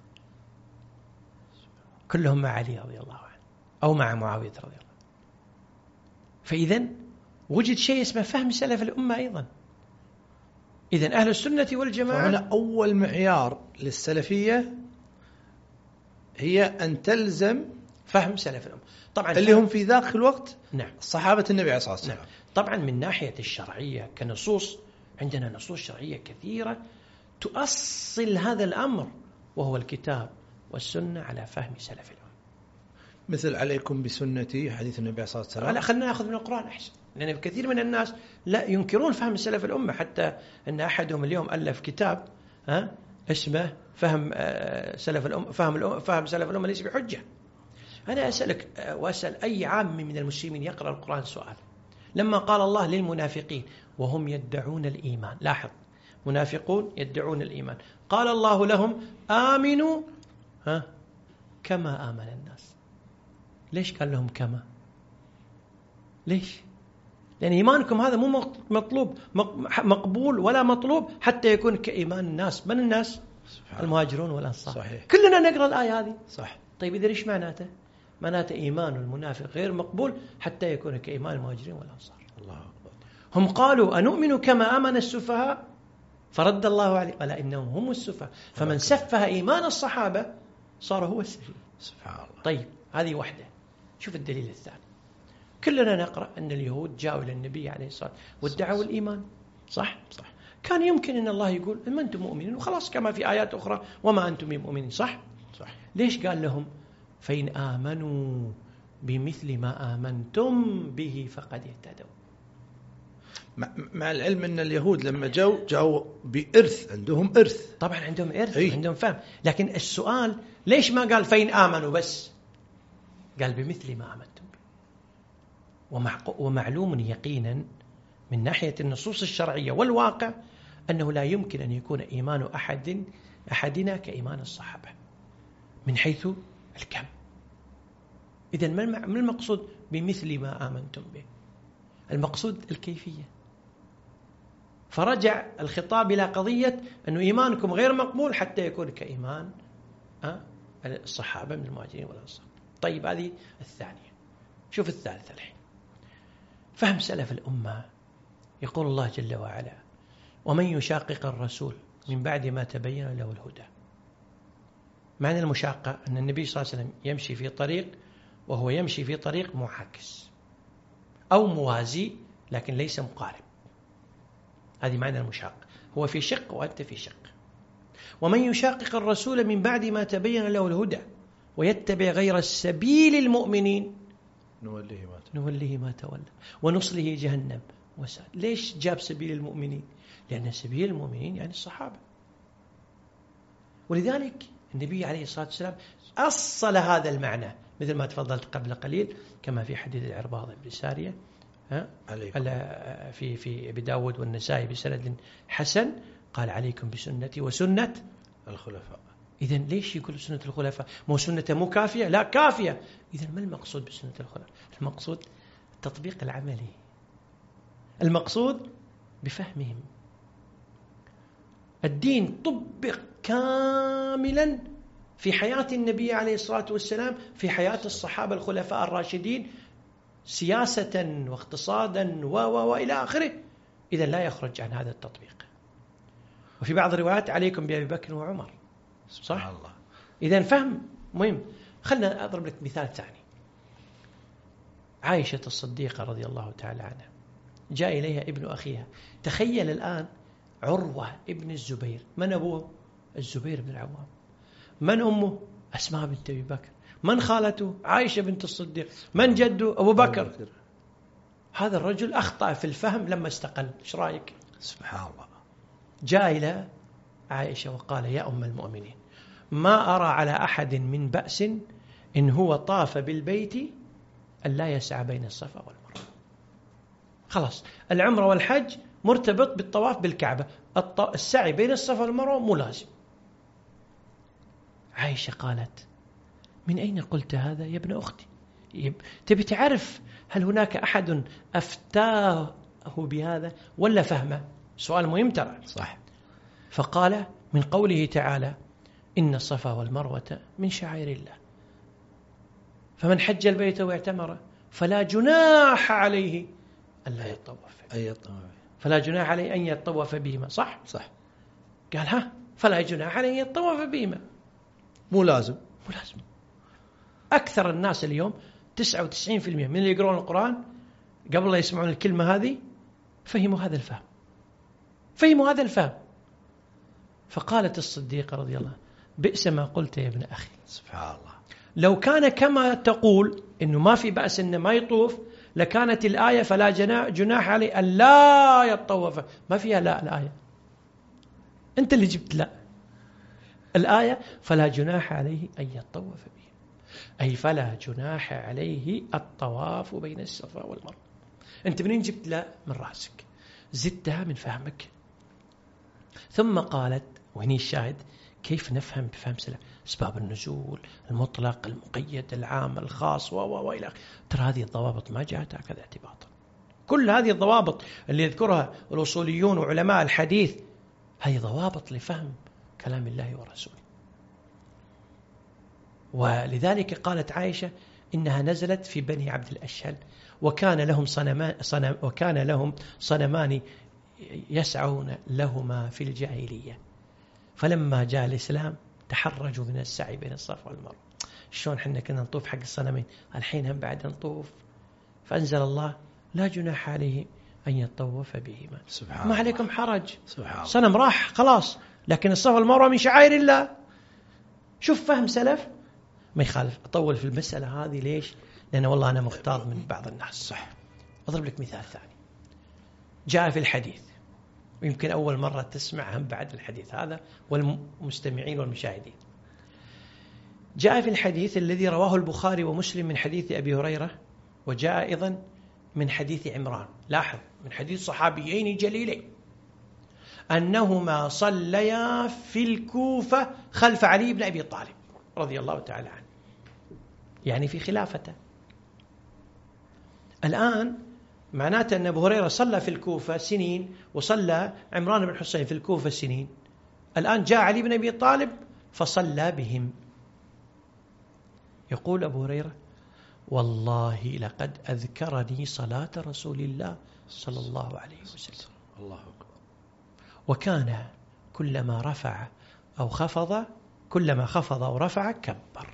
كلهم مع علي رضي الله عنه أو مع معاوية رضي الله. فإذن وجد شيء اسمه فهم سلف الأمة أيضا. إذن أهل السنة والجماعة، فهنا أول معيار للسلفية هي أن تلزم فهم سلف الأمة، طبعا اللي هم في ذاك الوقت نعم صحابة النبي عليه الصلاة والسلام. نعم. طبعا من ناحية الشرعية كنصوص عندنا نصوص شرعية كثيرة تؤصل هذا الأمر، وهو الكتاب والسنة على فهم سلف الأمة. مثل عليكم بسنتي حديث النبي عليه الصلاة والسلام. لا، خلينا نأخذ من القرآن أحسن، لأن كثير من الناس لا ينكرون فهم سلف الأمة، حتى أن أحدهم اليوم ألف كتاب اسمه فهم سلف الأمة، فهم سلف الأمة ليس بحجة. أنا أسألك وأسأل أي عام من المسلمين يقرأ القرآن سؤال، لما قال الله للمنافقين وهم يدعون الإيمان، لاحظ منافقون يدعون الإيمان، قال الله لهم آمنوا كما آمن الناس. ليش قال لهم كما؟ ليش؟ لأن إيمانكم هذا مو مطلوب مقبول ولا مطلوب حتى يكون كإيمان الناس. من الناس؟ المهاجرون والأنصار. صحيح. كلنا نقرأ الآية هذه. صح. طيب إذا إيش معناته؟ معناته إيمان المنافق غير مقبول حتى يكون كإيمان المهاجرين والأنصار. الله أكبر. هم قالوا أنؤمن كما آمن السفهاء فرد الله عليه قال إنهم هم السفهاء. فمن سفه إيمان الصحابة صار هو السفيه. سبحان الله. طيب هذه واحدة. شوف الدليل الثاني. كلنا نقرأ أن اليهود جاءوا إلى النبي عليه الصلاة والسلام وادعوا الإيمان. صح؟ كان يمكن أن الله يقول ما أنتم مؤمنين وخلاص كما في آيات أخرى وما أنتم مؤمنين. صح؟ ليش قال لهم فإن آمنوا بمثل ما آمنتم به فقد اهتدوا؟ مع العلم أن اليهود لما جاءوا بإرث، عندهم إرث. طبعا عندهم إرث عندهم فهم، لكن السؤال ليش ما قال فإن آمنوا بس؟ قال بمثل ما آمنتم به. ومعلوم يقينا من ناحية النصوص الشرعية والواقع أنه لا يمكن أن يكون إيمان أحدنا كإيمان الصحابة من حيث الكم. إذن ما المقصود بمثل ما آمنتم به؟ المقصود الكيفية. فرجع الخطاب إلى قضية أنه إيمانكم غير مقبول حتى يكون كإيمان الصحابة من المهاجرين والأنصار. طيب هذه الثانية. شوف الثالثة الحين. فهم سلف الأمة. يقول الله جل وعلا ومن يشاقق الرسول من بعد ما تبين له الهدى. معنى المشاقة أن النبي صلى الله عليه وسلم يمشي في طريق وهو يمشي في طريق معاكس أو موازي لكن ليس مقارب. هذه معنى المشاقة. هو في شق وأنت في شق. ومن يشاقق الرسول من بعد ما تبين له الهدى ويتبع غير سبيل المؤمنين نوليه ما تولى ونصله جهنم وساءت. ليش جاب سبيل المؤمنين؟ لأن سبيل المؤمنين يعني الصحابة. ولذلك النبي عليه الصلاة والسلام أصل هذا المعنى مثل ما تفضلت قبل قليل كما في حديث العرباض بن سارية في أبي داود والنسائي بسند حسن قال عليكم بسنتي وسنة الخلفاء. إذن ليش يقول سنة الخلفاء؟ مو سنة مو كافية؟ لا كافية. إذن ما المقصود بسنة الخلفاء؟ المقصود التطبيق العملي، المقصود بفهمهم. الدين طبق كاملا في حياة النبي عليه الصلاة والسلام، في حياة الصحابة الخلفاء الراشدين، سياسة واقتصادا وإلى آخره. إذا لا يخرج عن هذا التطبيق. وفي بعض الروايات عليكم بأبي بكر وعمر. صح الله. إذا فهم مهم. خلنا أضرب لك مثال ثاني. عائشة الصديقة رضي الله تعالى عنها جاء إليها ابن أخيها. تخيل الآن عروة ابن الزبير. من أبوه؟ الزبير بن العوام. من أمه؟ أسماء بنت أبي بكر. من خالته؟ عائشة بنت الصديق. من جده؟ أبو بكر. هذا الرجل أخطأ في الفهم لما استقل. إيش رأيك؟ سبحان الله. جاء إلى عائشة وقال يا أم المؤمنين ما أرى على أحد من بأس إن هو طاف بالبيت أن لا يسعى بين الصفا والمروة. خلاص العمرة والحج مرتبط بالطواف بالكعبة، السعي بين الصفا والمروة مو لازم. عائشة قالت من أين قلت هذا يا ابن أختي؟ تبي تعرف هل هناك أحد أفتاه بهذا ولا فهمه؟ سؤال مهم ترى. صح. فقال من قوله تعالى إن الصفا والمروة من شعائر الله فمن حج البيت واعتمر فلا جناح عليه ألا يطوف. فلا جناح عليه أن يطوف بهما. صح؟ قال فلا جناح عليه أن يطوف بهما. مو لازم. أكثر الناس اليوم 99% من اللي يقرون القرآن قبل لا يسمعون الكلمة هذه فهموا هذا الفهم. فقالت الصديقة رضي الله بئس ما قلت يا ابن أخي. سبحان الله. لو كان كما تقول إنه ما في بأس إنه ما يطوف لكانت الآية فلا جناح عليه أن لا يطوف. ما فيها لا الآية، أنت اللي جبت لا. الآية فلا جناح عليه أن يطوف به، أي فلا جناح عليه الطواف بين الصفا والمروة. أنت منين جبت لا؟ من رأسك، زدتها من فهمك. ثم قالت وهني الشاهد كيف نفهم بفهم سلف؟ أسباب النزول، المطلق، المقيد، العام، الخاص وإلى آخره. ترى هذه الضوابط ما جاءت هكذا اعتباطا. كل هذه الضوابط اللي يذكرها الأصوليون وعلماء الحديث هي ضوابط لفهم كلام الله ورسوله. ولذلك قالت عائشة إنها نزلت في بني عبد الأشهل، وكان لهم صنمان يسعون لهما في الجاهلية، فلما جاء الإسلام تحرجوا من السعي بين الصفا والمروة. شلون حنا كنا نطوف حق الصنمين، الحين هم بعد نطوف. فأنزل الله لا جناح عليه أن يطوف بهما، ما عليكم حرج، صنم راح خلاص، لكن الصفا والمروة من شعائر الله. شوف فهم سلف ما يخالف. أطول في المسألة هذه ليش؟ لأن والله أنا مغتاظ من بعض الناس. صح. أضرب لك مثال ثاني جاء في الحديث، ويمكن أول مرة تسمع هم بعد الحديث هذا والمستمعين والمشاهدين. جاء في الحديث الذي رواه البخاري ومسلم من حديث أبي هريرة، وجاء أيضا من حديث عمران. لاحظ، من حديث صحابيين جليلين أنهما صليا في الكوفة خلف علي بن أبي طالب رضي الله تعالى عنه، يعني في خلافته. الآن معناته أن أبو هريرة صلى في الكوفة سنين، وصلى عمران بن حسين في الكوفة سنين. الآن جاء علي بن أبي طالب فصلى بهم. يقول أبو هريرة والله لقد أذكرني صلاة رسول الله صلى الله عليه وسلم. الله أكبر. وكان كلما رفع أو خفض، كلما خفض أو رفع كبر.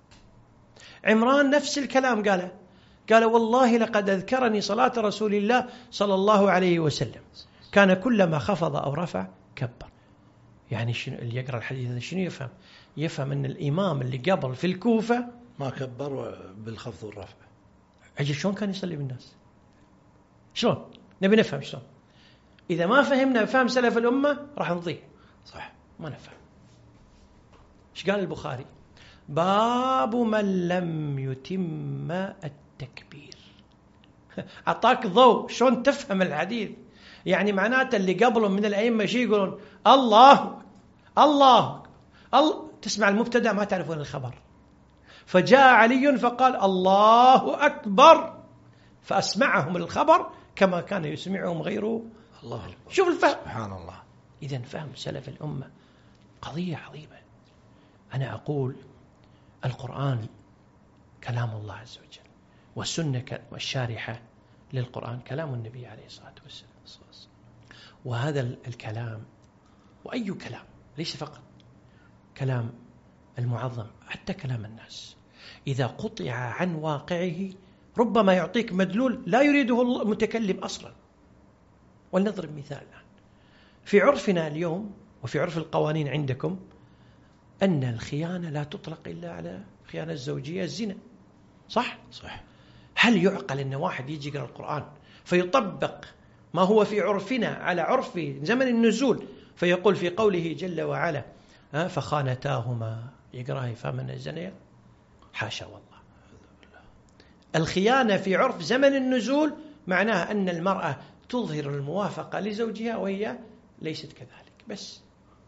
عمران نفس الكلام قال والله لقد أذكرني صلاة رسول الله صلى الله عليه وسلم، كان كلما خفض أو رفع كبر. يعني اللي يقرأ الحديث هذا شنو يفهم؟ يفهم أن الإمام اللي قبل في الكوفة ما كبر بالخفض والرفع. أجل شلون كان يصلي بالناس؟ شلون؟ نبي نفهم شلون. إذا ما فهمنا فهم سلف الأمة راح نضيع. صح، ما نفهم. إيش قال البخاري؟ باب من لم يتم التكبير. أعطاك ضوء شلون تفهم الحديث. يعني معناته اللي قبلهم من الأئمة شي يقولون الله الله الله، تسمع المبتدأ ما تعرفون الخبر. فجاء علي فقال الله أكبر، فأسمعهم الخبر كما كان يسمعهم غيره. الله أكبر. شوف الفهم. سبحان الله. إذن فهم سلف الأمة قضية عظيمة. أنا أقول القرآن كلام الله عز وجل، والسنة والشارحة للقرآن كلام النبي عليه الصلاة والسلام. وهذا الكلام وأي كلام ليس فقط كلام المعظم، حتى كلام الناس إذا قطع عن واقعه ربما يعطيك مدلول لا يريده المتكلم أصلا. ولنضرب مثال الآن في عرفنا اليوم وفي عرف القوانين عندكم أن الخيانة لا تطلق إلا على خيانة الزوجية الزنا، صح؟ صح. هل يعقل أن واحد يجي يقرأ القرآن فيطبق ما هو في عرفنا على عرف زمن النزول فيقول في قوله جل وعلا فخانتاهما، يقرأها فمن الزنا؟ حاشا والله. الخيانة في عرف زمن النزول معناها أن المرأة تظهر الموافقة لزوجها وهي ليست كذلك بس.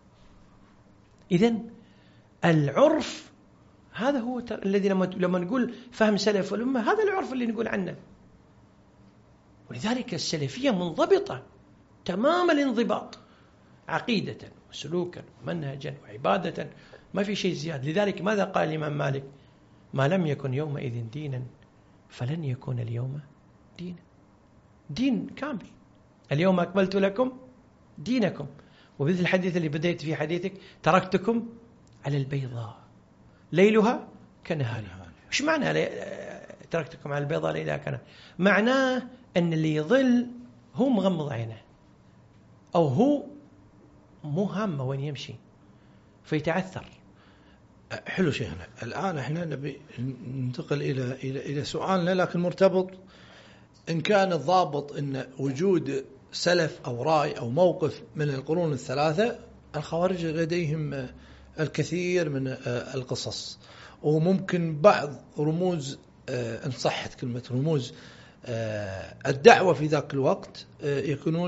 إذن العرف هذا هو الذي لما نقول فهم سلف الأمة هذا العرف اللي نقول عنه. ولذلك السلفية منضبطة تمام الانضباط عقيدة وسلوكا ومنهجا وعبادة، ما في شيء زيادة. لذلك ماذا قال الإمام مالك؟ ما لم يكن يومئذ دينا فلن يكون اليوم دينا. دين كامل. اليوم أكملت لكم دينكم. وبذل الحديث اللي بديت في حديثك تركتكم على البيضاء ليلها كنهارها. إيش معنى تركتكم على البيضاء ليلها كنهارها؟ معناه أن اللي يظل هو مغمض عينه أو هو مو هامه وين يمشي فيتعثر. حلو شيخنا. الآن احنا نبي ننتقل إلى سؤالنا لكن مرتبط. إن كان الضابط إن وجود سلف أو رأي أو موقف من القرون الثلاثة، الخوارج لديهم الكثير من القصص وممكن بعض رموز إن صحت كلمة رموز الدعوة في ذاك الوقت يكونون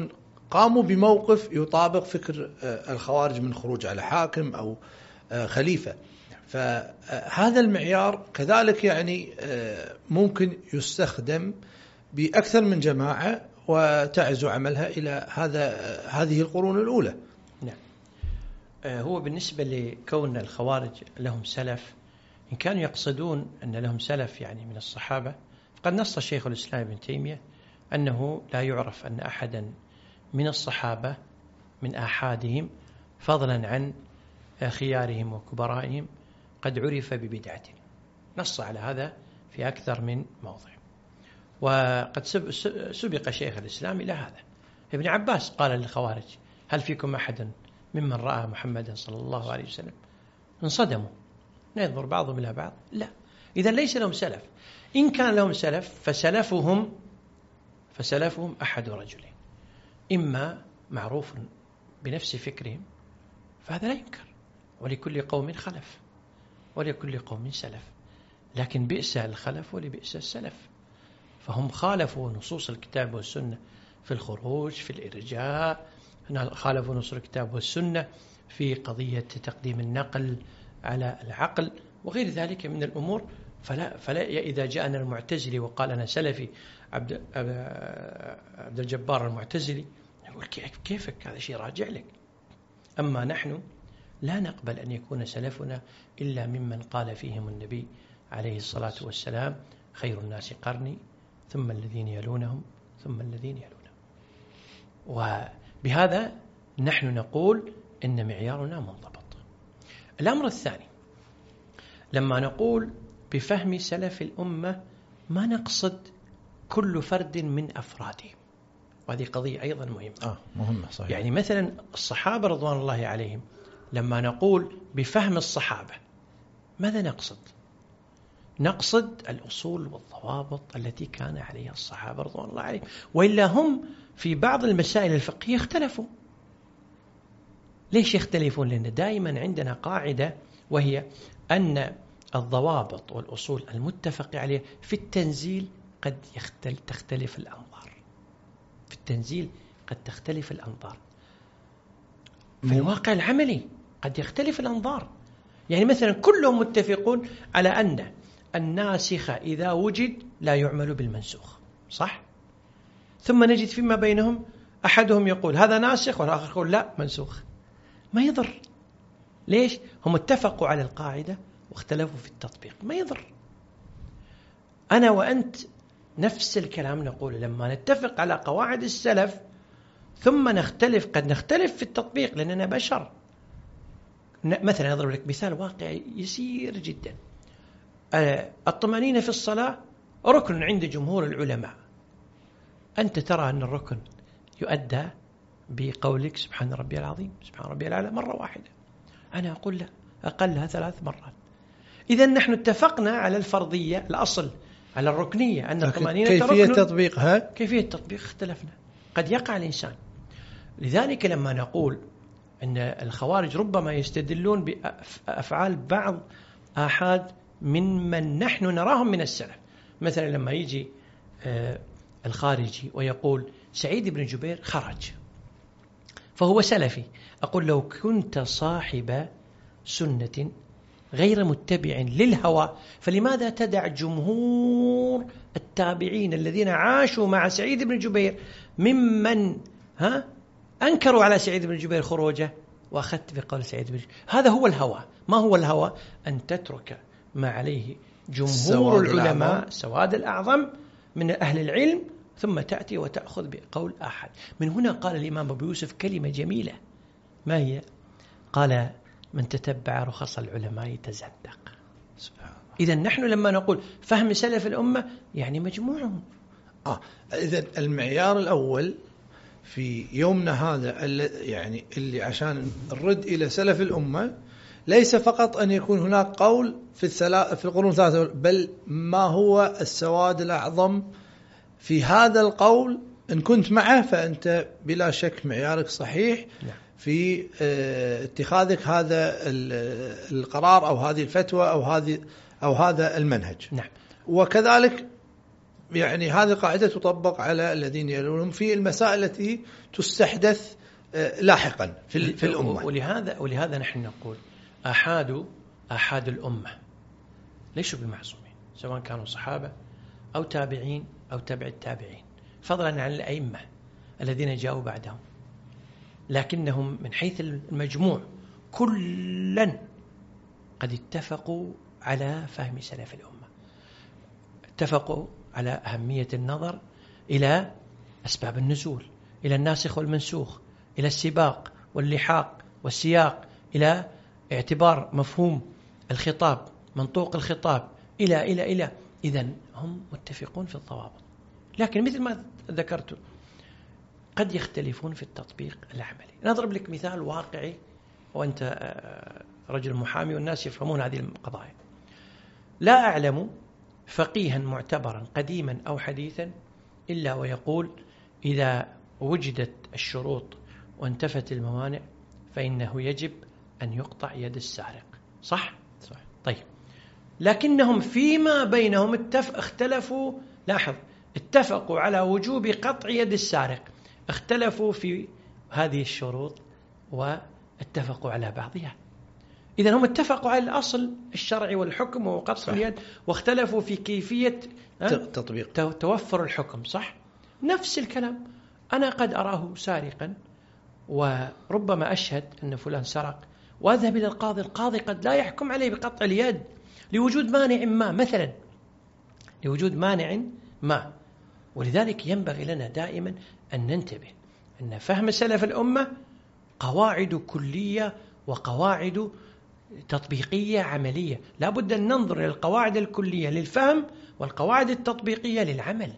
قاموا بموقف يطابق فكر الخوارج من خروج على حاكم أو خليفة. فهذا المعيار كذلك يعني ممكن يستخدم بأكثر من جماعة وتعزو عملها إلى هذه القرون الأولى. نعم. هو بالنسبة لكون الخوارج لهم سلف، إن كانوا يقصدون أن لهم سلف يعني من الصحابة، فقد نص شيخ الإسلام ابن تيمية أنه لا يعرف أن أحدا من الصحابة من آحادهم فضلا عن خيارهم وكبرائهم قد عرف ببدعة. نص على هذا في أكثر من موضع. وقد سبق شيخ الإسلام إلى هذا. ابن عباس قال للخوارج: هل فيكم أحد ممن رأى محمدا صلى الله عليه وسلم؟ انصدموا، ننظر بعضهم إلى بعض، لا. إذن ليس لهم سلف. إن كان لهم سلف فسلفهم أحد رجلين: إما معروف بنفس فكرهم فهذا لا ينكر، ولكل قوم خلف ولكل قوم سلف، لكن بئس الخلف ولبئس السلف. فهم خالفوا نصوص الكتاب والسنة في الخروج، في الإرجاء، خالفوا نصوص الكتاب والسنة في قضية تقديم النقل على العقل وغير ذلك من الأمور. فلا إذا جاءنا المعتزلي وقال أنا سلفي عبد الجبار المعتزلي، نقول كيفك؟ هذا شيء راجع لك. أما نحن لا نقبل أن يكون سلفنا إلا ممن قال فيهم النبي عليه الصلاة والسلام: خير الناس قرني ثم الذين يلونهم ثم الذين يلونهم. وبهذا نحن نقول إن معيارنا منضبط. الأمر الثاني، لما نقول بفهم سلف الأمة ما نقصد كل فرد من أفرادهم، وهذه قضية أيضا مهمة صحيح. يعني مثلا الصحابة رضوان الله عليهم، لما نقول بفهم الصحابة ماذا نقصد؟ نقصد الأصول والضوابط التي كان عليها الصحابة رضوان الله عليهم، وإلا هم في بعض المسائل الفقهية اختلفوا. ليش يختلفون؟ لأن دائما عندنا قاعدة، وهي أن الضوابط والأصول المتفق عليها في التنزيل قد تختلف الأنظار. في التنزيل قد تختلف الأنظار، في الواقع العملي قد يختلف الأنظار. يعني مثلا كلهم متفقون على أن الناسخ إذا وجد لا يعمل بالمنسوخ، صح؟ ثم نجد فيما بينهم أحدهم يقول هذا ناسخ والآخر يقول لا منسوخ. ما يضر. ليش؟ هم اتفقوا على القاعدة واختلفوا في التطبيق، ما يضر. أنا وأنت نفس الكلام نقول لما نتفق على قواعد السلف ثم نختلف، قد نختلف في التطبيق لأننا بشر. مثلا أضرب لك مثال واقعي يسير جدا. الطمأنينة في الصلاة ركن عند جمهور العلماء. أنت ترى أن الركن يؤدى بقولك سبحان ربي العظيم سبحان ربي الأعلى مرة واحدة. أنا أقول لا، أقلها 3 مرات. إذا نحن اتفقنا على الفرضية، الأصل على الركنية، أن الطمأنينة كيفية تطبيقها، كيفية التطبيق اختلفنا، قد يقع الإنسان. لذلك لما نقول أن الخوارج ربما يستدلون بأفعال بعض آحاد من نحن نراهم من السلف، مثلا لما يجي الخارجي ويقول سعيد بن جبير خرج فهو سلفي، أقول لو كنت صاحب سنة غير متبع للهوى فلماذا تدع جمهور التابعين الذين عاشوا مع سعيد بن جبير ممن أنكروا على سعيد بن جبير خروجه وأخذت بقول سعيد بن جبير؟ هذا هو الهوى. ما هو الهوى؟ أن تترك ما عليه جمهور العلماء سواد الأعظم من أهل العلم ثم تأتي وتأخذ بقول أحد. من هنا قال الإمام أبو يوسف كلمة جميلة، ما هي؟ قال من تتبع رخص العلماء تزندق. إذا نحن لما نقول فهم سلف الأمة يعني مجموعهم. إذا المعيار الأول في يومنا هذا يعني اللي عشان نرد إلى سلف الأمة ليس فقط أن يكون هناك قول في القرون الثلاثة، بل ما هو السواد الأعظم في هذا القول. إن كنت معه فأنت بلا شك معيارك صحيح في اتخاذك هذا القرار أو هذه الفتوى أو هذا المنهج. نعم. وكذلك يعني هذه قاعدة تطبق على الذين يلونهم في المسائل التي تستحدث لاحقا في الأمة. ولهذا نحن نقول آحاد الأمة ليسوا بمعصومين، سواء كانوا صحابة أو تابعين أو تبع التابعين، فضلا عن الأئمة الذين جاءوا بعدهم، لكنهم من حيث المجموع كلا قد اتفقوا على فهم سلف الأمة، اتفقوا على أهمية النظر إلى أسباب النزول، إلى الناسخ والمنسوخ، إلى السباق واللحاق والسياق، إلى اعتبار مفهوم الخطاب، منطوق الخطاب، إلى إذن هم متفقون في الضوابط، لكن مثل ما ذكرت قد يختلفون في التطبيق العملي. نضرب لك مثال واقعي، وأنت رجل محامي والناس يفهمون هذه القضايا. لا أعلم فقيها معتبرا قديما أو حديثا إلا ويقول إذا وجدت الشروط وانتفت الموانع فإنه يجب أن يقطع يد السارق. صح؟ طيب، لكنهم فيما بينهم اختلفوا. لاحظ، اتفقوا على وجوب قطع يد السارق، اختلفوا في هذه الشروط واتفقوا على بعضها. إذن هم اتفقوا على الأصل الشرعي والحكم وقطع اليد، واختلفوا في كيفية تطبيق توفر الحكم. صح؟ نفس الكلام، أنا قد أراه سارقا وربما أشهد أن فلان سرق وأذهب إلى القاضي، القاضي قد لا يحكم عليه بقطع اليد لوجود مانع ما، مثلا لوجود مانع ما. ولذلك ينبغي لنا دائما أن ننتبه أن فهم سلف الأمة قواعد كلية وقواعد تطبيقية عملية، لا بد أن ننظر إلى القواعد الكلية للفهم والقواعد التطبيقية للعمل.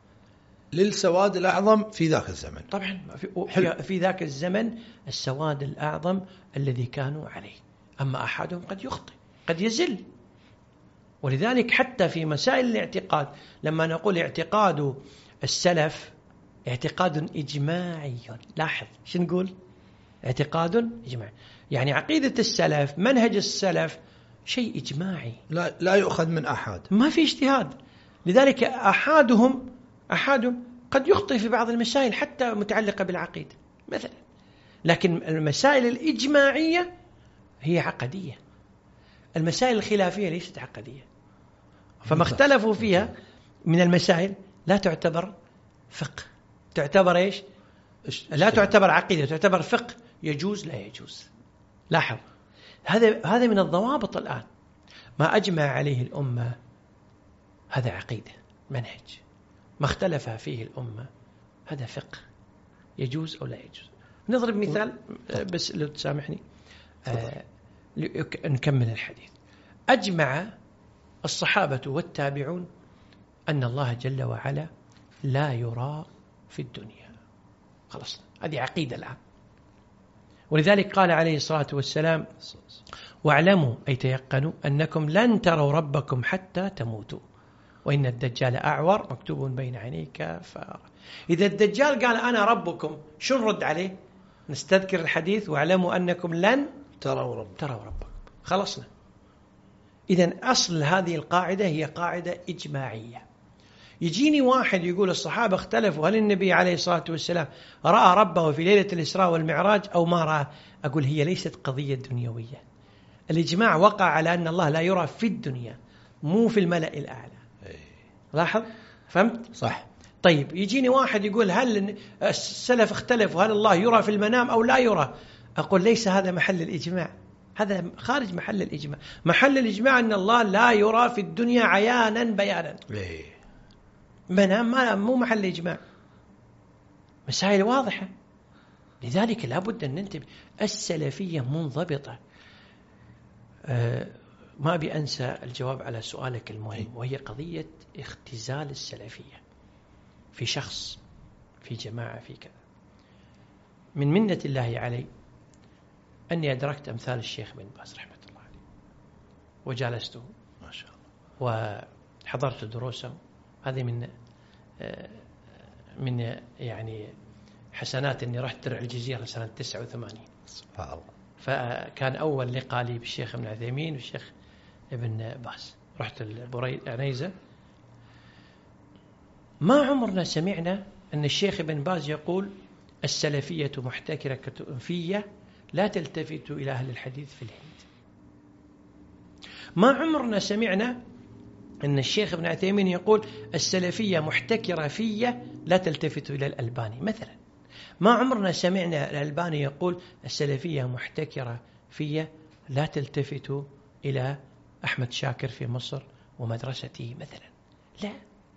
للسواد الأعظم في ذاك الزمن، طبعا في ذاك الزمن السواد الأعظم الذي كانوا عليه، أما أحدهم قد يخطئ قد يزل. ولذلك حتى في مسائل الاعتقاد لما نقول اعتقاد السلف اعتقاد إجماعي، لاحظ شو نقول؟ اعتقاد إجماعي، يعني عقيدة السلف منهج السلف شيء إجماعي لا يؤخذ من أحد، ما في اجتهاد. لذلك أحدهم قد يخطئ في بعض المسائل حتى متعلقة بالعقيدة مثلا، لكن المسائل الإجماعية هي عقدية، المسائل الخلافية ليست عقدية. فما اختلفوا فيها من المسائل لا تعتبر فقه، تعتبر إيش؟ لا تعتبر عقيدة، تعتبر فقه، يجوز لا يجوز. لاحظ، هذا من الضوابط الآن. ما أجمع عليه الأمة هذا عقيدة منهج، ما اختلف فيه الأمة هذا فقه، يجوز أو لا يجوز. نضرب مثال بس لو تسامحني نكمل الحديث. أجمع الصحابة والتابعون أن الله جل وعلا لا يرى في الدنيا، خلاص هذه عقيدة الآن. ولذلك قال عليه الصلاة والسلام: واعلموا أي تيقنوا أنكم لن تروا ربكم حتى تموتوا وإن الدجال أعور مكتوب بين عينيه كافر. إذا الدجال قال أنا ربكم شو نرد عليه؟ نستذكر الحديث واعلموا أنكم لن تروا ربكم، خلصنا. إذن أصل هذه القاعدة هي قاعدة إجماعية. يجيني واحد يقول الصحابة اختلفوا هل النبي عليه الصلاة والسلام رأى ربه في ليلة الإسراء والمعراج أو ما رأى، أقول هي ليست قضية دنيوية. الإجماع وقع على أن الله لا يرى في الدنيا مو في الملأ الأعلى. لاحظ، فهمت؟ صح. طيب يجيني واحد يقول هل السلف اختلفوا هل الله يرى في المنام أو لا يرى، أقول ليس هذا محل الإجماع، هذا خارج محل الإجماع. محل الإجماع أن الله لا يرى في الدنيا عيانا بيانا. منام مو محل إجماع، مسائل واضحة. لذلك لابد أن ننتبه. السلفية منضبطة. ما بأنسى الجواب على سؤالك المهم، وهي قضية اختزال السلفية في شخص، في جماعة، في كذا. من منة الله علي أني أدركت أمثال الشيخ بن باز رحمة الله عليه، وجالسته ما شاء الله وحضرت دروسه. هذه من يعني حسنات أني رحت درع الجزيرة سنة 89 سبحان الله. فكان أول لقاء لي بالشيخ ابن عثيمين والشيخ ابن باز. رحت عنيزة ما عمرنا سمعنا أن الشيخ ابن باز يقول السلفية محتكرة فية لا تلتفت إلى أهل الحديث في الهند. ما عمرنا سمعنا أن الشيخ ابن عثيمين يقول السلفية محتكرة فية لا تلتفت إلى الألباني مثلا. ما عمرنا سمعنا الألباني يقول السلفية محتكرة فية لا تلتفت إلى أحمد شاكر في مصر ومدرسته مثلا. لا.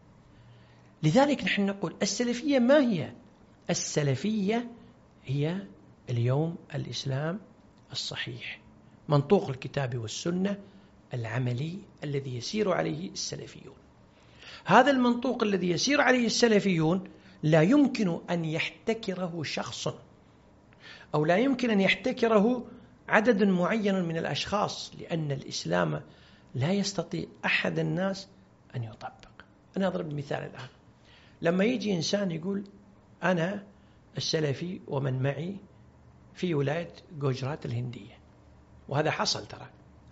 لذلك نحن نقول السلفية ما هي؟ السلفية هي اليوم الإسلام الصحيح، منطوق الكتاب والسنة العملي الذي يسير عليه السلفيون. هذا المنطوق الذي يسير عليه السلفيون لا يمكن أن يحتكره شخص، أو لا يمكن أن يحتكره عدد معين من الأشخاص، لأن الإسلام لا يستطيع أحد الناس أن يطبق. أنا أضرب مثال الآن. لما يجي إنسان يقول أنا السلفي ومن معي في ولاية جوجرات الهندية، وهذا حصل ترى،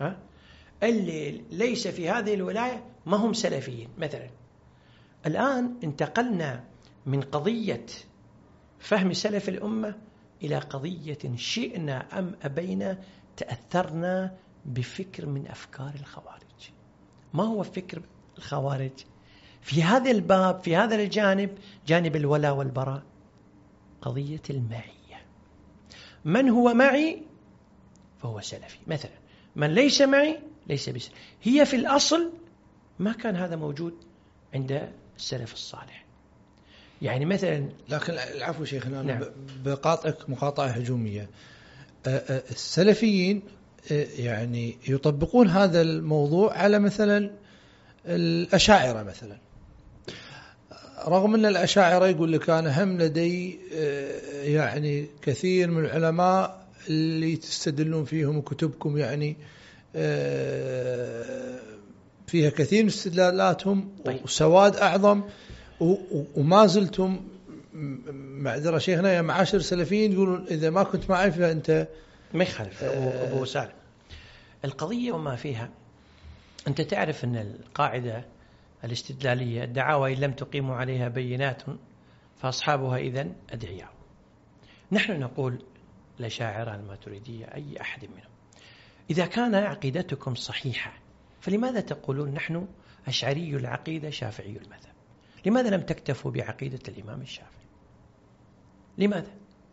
اللي ليس في هذه الولاية ما هم سلفيين مثلا. الآن انتقلنا من قضية فهم سلف الأمة إلى قضية شئنا أم أبينا تأثرنا بفكر من أفكار الخوارج. ما هو فكر الخوارج؟ في هذا الباب، في هذا الجانب، جانب الولاء والبراء، قضية المعية. من هو معي فهو سلفي مثلا، من ليس معي ليس بسلفي. هي في الأصل ما كان هذا موجود عند السلف الصالح. يعني مثلا، لكن العفو شيخنا، نعم. بقاطعك مقاطعة هجومية. السلفيين يعني يطبقون هذا الموضوع على مثلا الأشاعرة مثلا، رغم أن الأشاعرة يقول لك أنا هم لدي يعني كثير من العلماء اللي تستدلون فيهم وكتبكم يعني فيها كثير من استدلالاتهم وسواد أعظم، وما زلتم معذرة شيخنا يا معاشر السلفيين يقولون إذا ما كنت معي فأنت ما يخالف. أبو سالم، القضية وما فيها. أنت تعرف أن القاعدة الاستدلالية الدعاوى إن لم تقيموا عليها بينات فأصحابها إذن أدعياء. نحن نقول الأشاعرة الماتريدية أي أحد منهم، إذا كان عقيدتكم صحيحة فلماذا تقولون نحن أشعري العقيدة شافعي المذهب؟ لماذا لم تكتفوا بعقيدة الإمام الشافعي؟ لماذا؟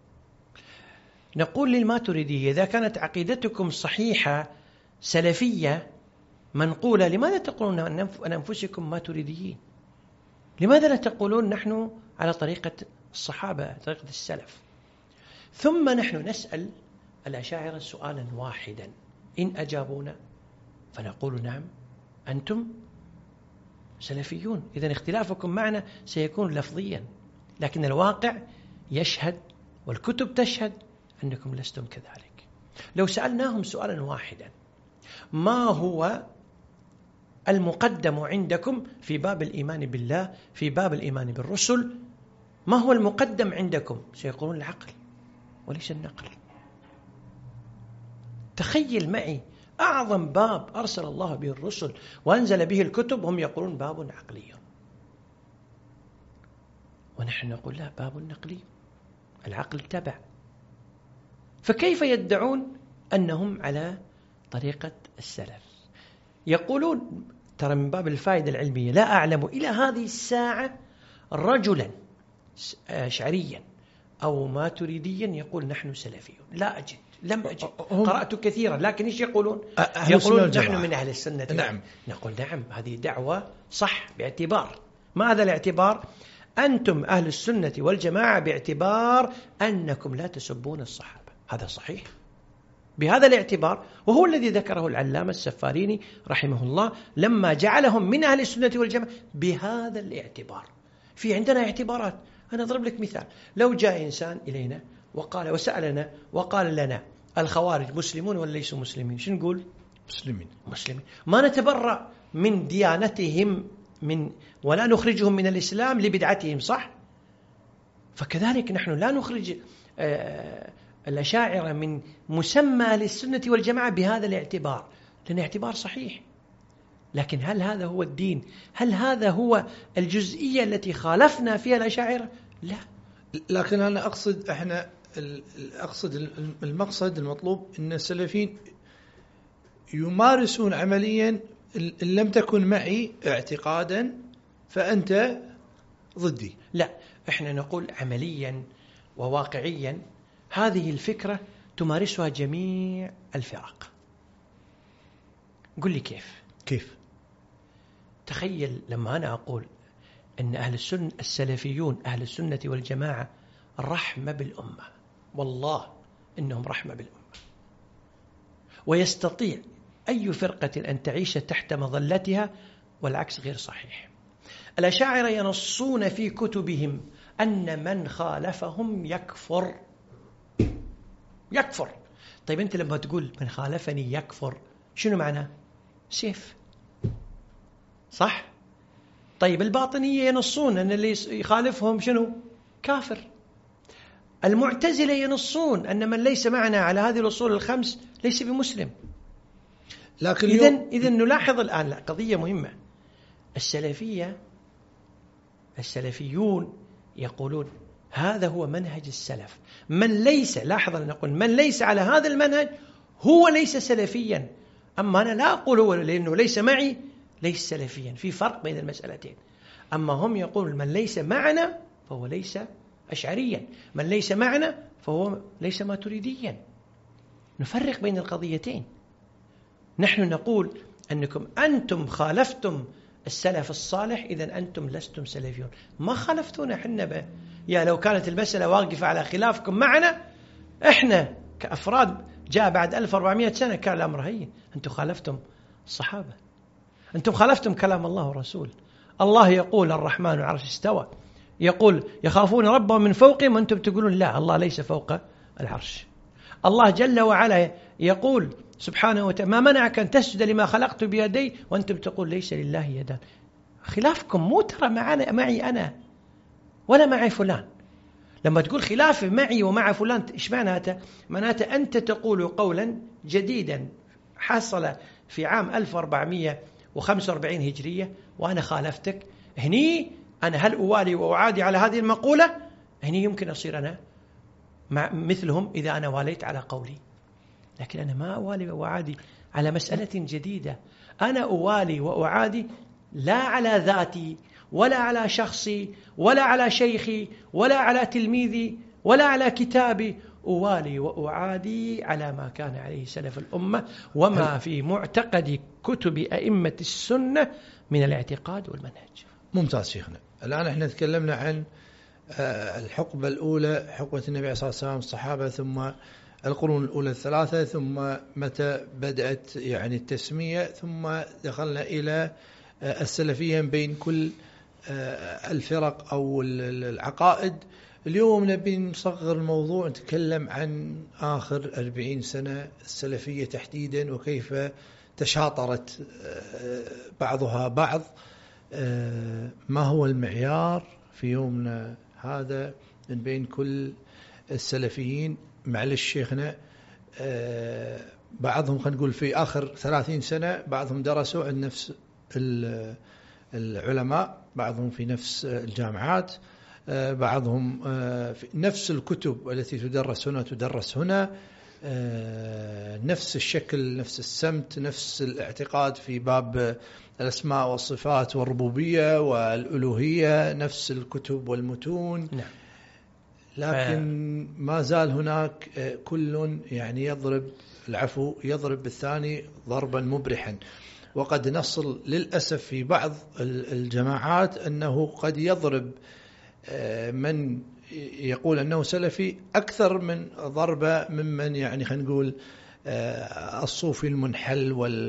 نقول للماتريدية إذا كانت عقيدتكم صحيحة سلفية منقولة، لماذا تقولون عن أنفسكم ماتريديين؟ لماذا لا تقولون نحن على طريقة الصحابة، طريقة السلف؟ ثم نحن نسأل الأشاعرة سؤالا واحدا، إن أجابونا فنقول نعم أنتم سلفيون، إذن اختلافكم معنا سيكون لفظيا، لكن الواقع يشهد والكتب تشهد أنكم لستم كذلك. لو سألناهم سؤالا واحدا، ما هو المقدم عندكم في باب الإيمان بالله، في باب الإيمان بالرسل، ما هو المقدم عندكم؟ سيقولون العقل وليس النقل. تخيل معي أعظم باب أرسل الله به الرسل وأنزل به الكتب هم يقولون باب عقلي، ونحن نقول لا، باب نقلي، العقل تبع. فكيف يدعون أنهم على طريقة السلف؟ يقولون ترى من باب الفائدة العلمية، لا أعلم إلى هذه الساعة رجلا أشعريا أو ماتريديا يقول نحن سلفيون. لا أجد، لم أجد، قرأت كثيرا، لكن إيش يقولون؟ يقولون نحن من أهل السنة. نعم. نقول نعم، هذه دعوة صح باعتبار ماذا؟ الاعتبار أنتم أهل السنة والجماعة باعتبار أنكم لا تسبون الصحابة، هذا صحيح بهذا الاعتبار، وهو الذي ذكره العلامة السفاريني رحمه الله لما جعلهم من أهل السنة والجماعة بهذا الاعتبار. في عندنا اعتبارات. أنا أضرب لك مثال، لو جاء إنسان إلينا وقال وسألنا وقال لنا الخوارج مسلمون ولا ليسوا مسلمين، شو نقول؟ مسلمين. ما نتبرأ من ديانتهم ولا نخرجهم من الإسلام لبدعتهم، صح؟ فكذلك نحن لا نخرج الأشاعرة من مسمى للسنة والجماعة بهذا الاعتبار، لأن اعتبار صحيح. لكن هل هذا هو الدين؟ هل هذا هو الجزئية التي خالفنا فيها الأشاعرة؟ لا. لكن أنا أقصد المقصد المطلوب أن السلفيين يمارسون عمليا إن لم تكن معي اعتقادا فأنت ضدي. لا، إحنا نقول عمليا وواقعيا هذه الفكرة تمارسها جميع الفرق. قل لي كيف؟ تخيل لما أنا أقول أن أهل السنة السلفيون أهل السنة والجماعة رحمة بالأمة، والله إنهم رحمة بالأمة، ويستطيع أي فرقة أن تعيش تحت مظلتها، والعكس غير صحيح. الأشاعرة ينصون في كتبهم أن من خالفهم يكفر. طيب أنت لما تقول من خالفني يكفر شنو معناه؟ سيف، صح؟ طيب الباطنية ينصون أن اللي يخالفهم شنو؟ كافر. المعتزلة ينصون أن من ليس معنا على هذه الأصول الخمس ليس بمسلم. لكن إذن نلاحظ الآن قضية مهمة. السلفيون يقولون هذا هو منهج السلف، من ليس، لاحظ أن نقول من ليس على هذا المنهج هو ليس سلفيا. أما أنا لا أقول هو لأنه ليس معي ليس سلفيا، في فرق بين المسألتين. أما هم يقول من ليس معنا فهو ليس أشعريا، من ليس معنا فهو ليس ماتريديا. نفرق بين القضيتين. نحن نقول أنكم أنتم خالفتم السلف الصالح، إذن أنتم لستم سلفيون. ما خالفتونا حنا يا لو كانت المسألة واقفة على خلافكم معنا، إحنا كأفراد جاء بعد 1400 سنة كان الأمر هين. أنتم خالفتم الصحابة، أنتم خالفتم كلام الله ورسوله. الله يقول الرحمن على العرش استوى، يقول يخافون ربهم من فوقهم، وأنتم تقولون لا، الله ليس فوق العرش. الله جل وعلا يقول سبحانه وتعالى ما منعك أن تسجد لما خلقت بيدي، وأنتم تقول ليس لله يدان. خلافكم مو ترى معي أنا ولا معي فلان. لما تقول خلاف معي ومع فلان إيش معناته؟ معناته أنت تقول قولا جديدا حصل في عام 1445 هجرية وأنا خالفتك. هني أنا هل أوالي وأعادي على هذه المقولة؟ هني يمكن أصير أنا مثلهم إذا أنا واليت على قولي، لكن أنا ما أوالي وأعادي على مسألة جديدة. أنا أوالي وأعادي لا على ذاتي ولا على شخصي ولا على شيخي ولا على تلميذي ولا على كتابي، أوالي وأعادي على ما كان عليه سلف الأمة وما في معتقد كتب أئمة السنة من الاعتقاد والمنهج. ممتاز شيخنا. الآن احنا تكلمنا عن الحقبة الأولى، حقبة النبي صلى الله عليه وسلم، الصحابة، ثم القرون الأولى الثلاثة، ثم متى بدأت يعني التسمية، ثم دخلنا إلى السلفية بين كل الفرق أو العقائد. اليوم نبي نصغر الموضوع، نتكلم عن آخر 40 سنة السلفية تحديدا، وكيف تشاطرت بعضها بعض. ما هو المعيار في يومنا هذا من بين كل السلفيين؟ معلش شيخنا، بعضهم خلينا نقول في آخر 30 سنة بعضهم درسوا عن نفس العلماء، بعضهم في نفس الجامعات، بعضهم في نفس الكتب التي تدرس هنا تدرس هنا، نفس الشكل، نفس السمت، نفس الاعتقاد في باب الأسماء والصفات والربوبية والألوهية، نفس الكتب والمتون. نعم. لكن ما زال هناك كل يعني يضرب بالثاني ضربا مبرحا. وقد نصل للأسف في بعض الجماعات أنه قد يضرب من يقول أنه سلفي أكثر من ضربة ممن يعني خلينا نقول الصوفي المنحل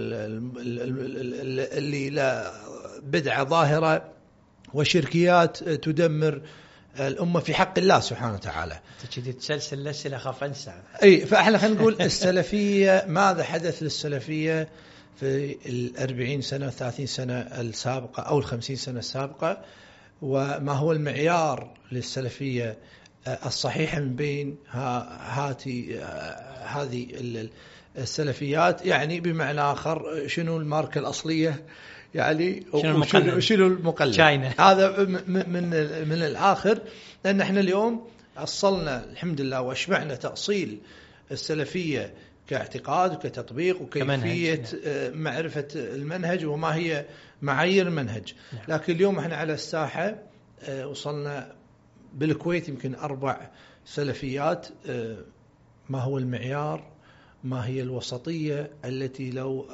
اللي لا بدعة ظاهرة وشركيات تدمر الأمة في حق الله سبحانه وتعالى. تجد تسلسل الأسئلة خاف أنسى. أي، فإحنا خلينا نقول السلفية، ماذا حدث للسلفية في 40 سنة 30 سنة السابقة أو 50 سنة السابقة، وما هو المعيار للسلفية الصحيحة من بين هذه السلفيات، يعني بمعنى آخر شنو الماركة الأصلية، يعني شنو المقلد. هذا من الآخر، لأن احنا اليوم أصلنا الحمد لله واشبعنا تأصيل السلفية كاعتقاد وكتطبيق وكيفية معرفة المنهج وما هي معايير المنهج. لكن اليوم احنا على الساحة وصلنا بالكويت يمكن 4 سلفيات. ما هو المعيار؟ ما هي الوسطية التي لو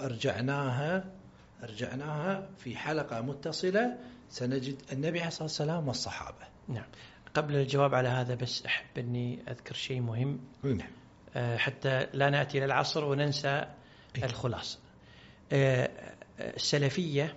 أرجعناها في حلقة متصلة سنجد النبي عليه الصلاة والسلام والصحابة. نعم. قبل الجواب على هذا بس أحب أني أذكر شيء مهم. نعم. حتى لا نأتي للعصر وننسى الخلاصة. السلفية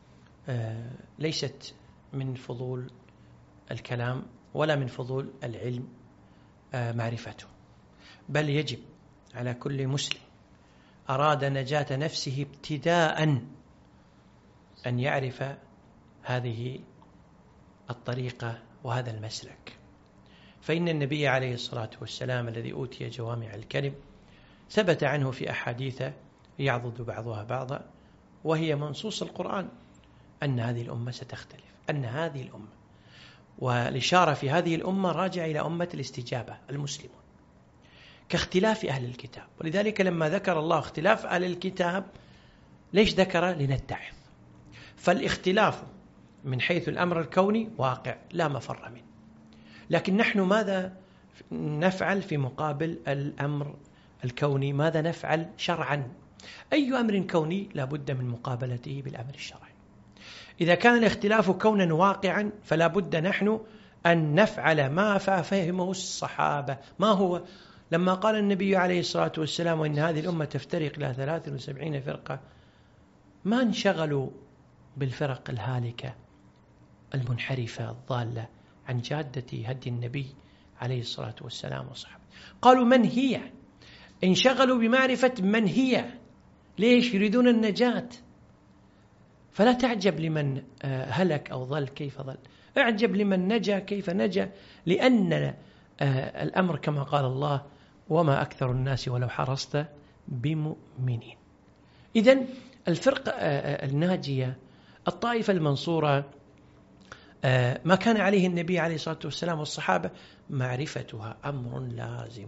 ليست من فضول الكلام ولا من فضول العلم معرفته، بل يجب على كل مسلم أراد نجاة نفسه ابتداء أن يعرف هذه الطريقة وهذا المسلك. فإن النبي عليه الصلاة والسلام الذي أوتي جوامع الكلم ثبت عنه في أحاديث يعضد بعضها بعضا، وهي منصوص القرآن، أن هذه الأمة ستختلف، أن هذه الأمة، والإشارة في هذه الأمة راجع إلى أمة الاستجابة المسلمون، كاختلاف أهل الكتاب. ولذلك لما ذكر الله اختلاف أهل الكتاب ليش ذكر؟ لنتعظ. فالاختلاف من حيث الأمر الكوني واقع لا مفر منه، لكن نحن ماذا نفعل في مقابل الأمر الكوني؟ ماذا نفعل شرعا؟ أي أمر كوني لا بد من مقابلته بالأمر الشرعي. إذا كان الاختلاف كونا واقعا فلا بد نحن أن نفعل ما فهمه الصحابة. ما هو؟ لما قال النبي عليه الصلاة والسلام وإن هذه الأمة تفترق إلى 73 فرقة، ما انشغلوا بالفرق الهالكة المنحرفة الضالة عن جادة هدي النبي عليه الصلاة والسلام وصحبه. قالوا من هي؟ انشغلوا بمعرفة من هي. ليش؟ يريدون النجاة. فلا تعجب لمن هلك أو ضل كيف ضل، اعجب لمن نجا كيف نجا، لأن الأمر كما قال الله وما أكثر الناس ولو حرصت بمؤمنين. إذن الفرقة الناجية، الطائفة المنصورة، ما كان عليه النبي عليه الصلاة والسلام والصحابة معرفتها أمر لازم.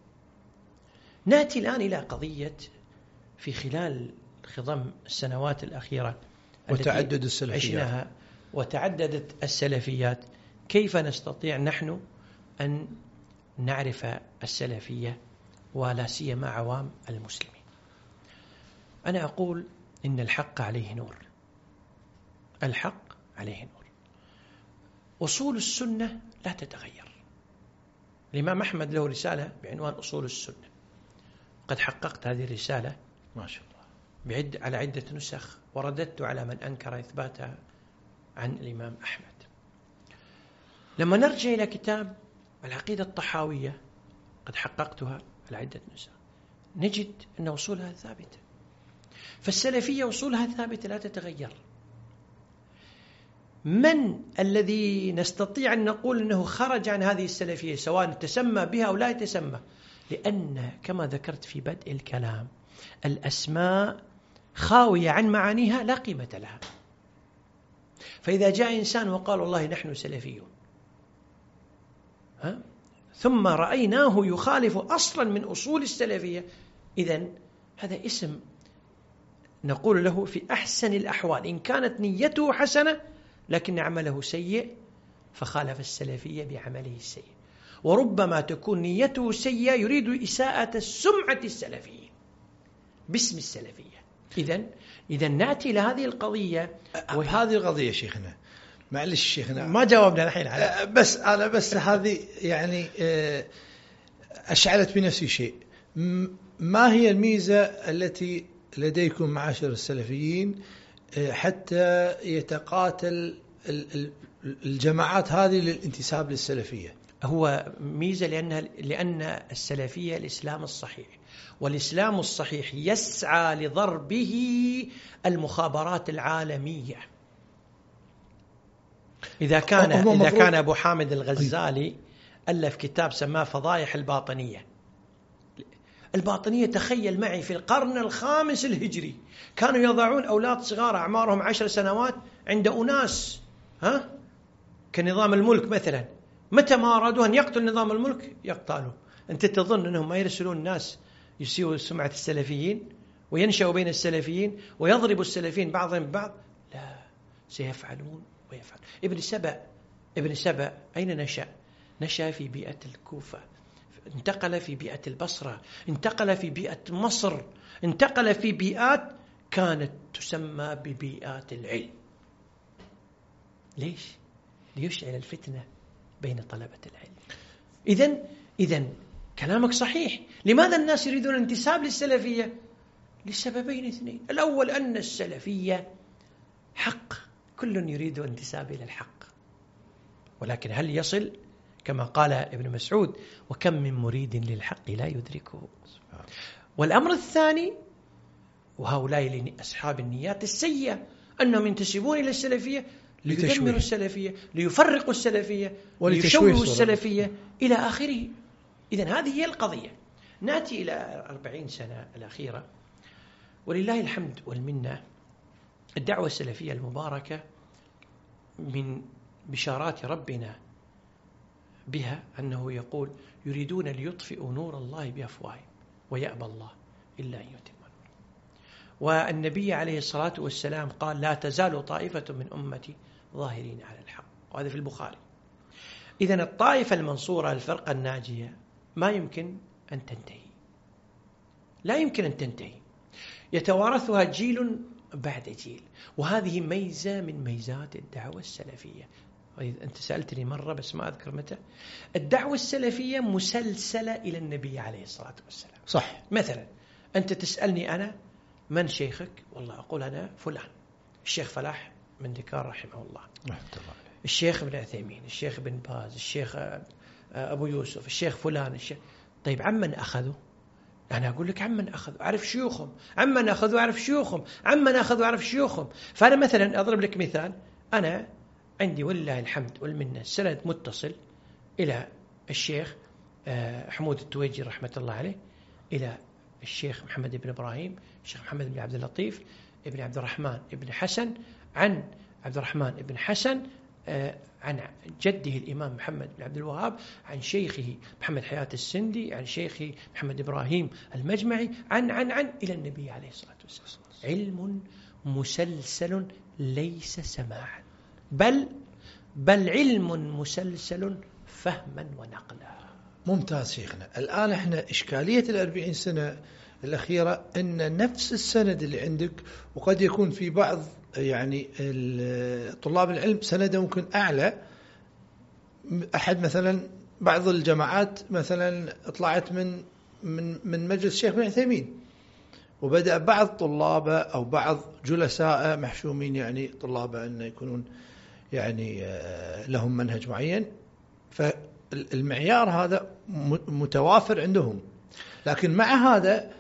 نأتي الآن إلى قضية في خلال خضم السنوات الأخيرة وتعدد السلفيات، وتعددت السلفيات، كيف نستطيع نحن أن نعرف السلفية ولا سيما عوام المسلمين؟ أنا أقول إن الحق عليه نور، الحق عليه نور. أصول السنة لا تتغير. الإمام أحمد له رسالة بعنوان أصول السنة، قد حققت هذه الرسالة ما شاء الله على عدة نسخ، ورددت على من أنكر إثباتها عن الإمام أحمد. لما نرجع إلى كتاب العقيدة الطحاوية قد حققتها على عدة نسخ، نجد أن أصولها ثابتة. فالسلفية أصولها ثابتة لا تتغير. من الذي نستطيع أن نقول أنه خرج عن هذه السلفية سواء تسمى بها أو لا يتسمى؟ لأن كما ذكرت في بدء الكلام الأسماء خاوية عن معانيها لا قيمة لها. فإذا جاء إنسان وقال والله نحن سلفيون، ثم رأيناه يخالف أصلا من أصول السلفية، إذن هذا اسم نقول له في أحسن الأحوال إن كانت نيته حسنة لكن عمله سيء فخالف السلفية بعمله السيء. وربما تكون نيته سيئة يريد إساءة السمعة السلفية باسم السلفية. إذن نأتي لهذه القضية. وهذه القضية شيخنا، معلش شيخنا ما جاوبنا الحين على بس هذه يعني أشعلت بنفسي شيء. ما هي الميزة التي لديكم معاشر السلفيين حتى يتقاتل الجماعات هذه للانتساب للسلفية؟ هو ميزة لأن السلفية الإسلام الصحيح، والإسلام الصحيح يسعى لضربه المخابرات العالمية. إذا كان أبو حامد الغزالي ألف كتاب سماه فضائح الباطنية. الباطنية تخيل معي في القرن الخامس الهجري كانوا يضعون أولاد صغار أعمارهم 10 سنوات عند أناس كنظام الملك مثلا، متى ما أرادوا أن يقتل نظام الملك يقتلوا. أنت تظن أنهم ما يرسلون الناس يسيئوا سمعة السلفيين وينشأوا بين السلفيين ويضربوا السلفيين بعضهم ببعض؟ لا، سيفعلون ويفعل. ابن سبأ أين نشأ؟ نشأ في بيئة الكوفة، انتقل في بيئة البصرة، انتقل في بيئة مصر، انتقل في بيئات كانت تسمى ببيئات العلم. ليش؟ ليشعل الفتنة بين طلبة العلم. إذن كلامك صحيح. لماذا الناس يريدون الانتساب للسلفية؟ لسببين اثنين. الأول أن السلفية حق، كل يريد انتساب إلى الحق، ولكن هل يصل؟ كما قال ابن مسعود: وكم من مريد للحق لا يدركه. والأمر الثاني، وهؤلاء أصحاب النيات السيئة، أنهم ينتسبون إلى السلفية ليدمروا السلفية، ليفرقوا السلفية، ليشوهوا السلفية إلى آخره. إذن هذه هي القضية. نأتي إلى 40 سنة الأخيرة، ولله الحمد والمنة. الدعوة السلفية المباركة من بشارات ربنا بها أنه يقول: يريدون ليطفئوا نور الله بأفواههم ويأبى الله إلا أن يتم نوره. والنبي عليه الصلاة والسلام قال: لا تزال طائفة من أمتي ظاهرين على الحق، وهذا في البخاري. إذن الطائفة المنصورة، الفرقة الناجية، ما يمكن أن تنتهي، لا يمكن أن تنتهي، يتوارثها جيل بعد جيل. وهذه ميزة من ميزات الدعوة السلفية. أنت سألتني مرة بس ما أذكر متى. الدعوة السلفية مسلسلة إلى النبي عليه الصلاة والسلام. صح. مثلا أنت تسألني أنا من شيخك؟ والله أقول أنا فلان، الشيخ فلاح من دكار رحمه الله، الشيخ ابن عثيمين، الشيخ ابن باز، الشيخ أبو يوسف، الشيخ فلان، الشيخ. طيب عمن أخذوا؟ أنا أقول لك عمن أخذوا أعرف شيوخهم، عمن أخذوا أعرف شيوخهم، عمن أخذوا أعرف شيوخهم. فأنا مثلا أضرب لك مثال، أنا عندي ولله الحمد والمنة سند متصل إلى الشيخ حمود التويجي رحمة الله عليه، إلى الشيخ محمد بن إبراهيم، الشيخ محمد بن عبد اللطيف ابن عبد الرحمن ابن حسن، عن عبد الرحمن ابن حسن، عن جده الإمام محمد بن عبد الوهاب، عن شيخه محمد حياة السندي، عن شيخه محمد إبراهيم المجمعي، عن إلى النبي عليه الصلاة والسلام. علم مسلسل ليس سماعا، بل علم مسلسل فهما ونقلا. ممتاز شيخنا. الآن احنا إشكالية 40 سنة الأخيرة أن نفس السند اللي عندك، وقد يكون في بعض يعني طلاب العلم سنده ممكن أعلى. أحد مثلا بعض الجماعات مثلا طلعت من مجلس الشيخ ابن عثيمين، وبدأ بعض طلابه أو بعض جلساء محشومين، يعني طلابه أن يكونون يعني لهم منهج معين، فالمعيار هذا متوافر عندهم. لكن مع هذا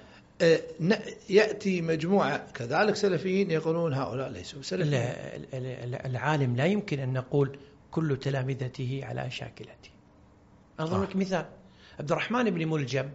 يأتي مجموعة كذلك سلفيين يقولون هؤلاء ليسوا سلفيين. العالم لا يمكن أن نقول كل تلامذته على شاكلته. أضرب لك مثال: عبد الرحمن بن ملجم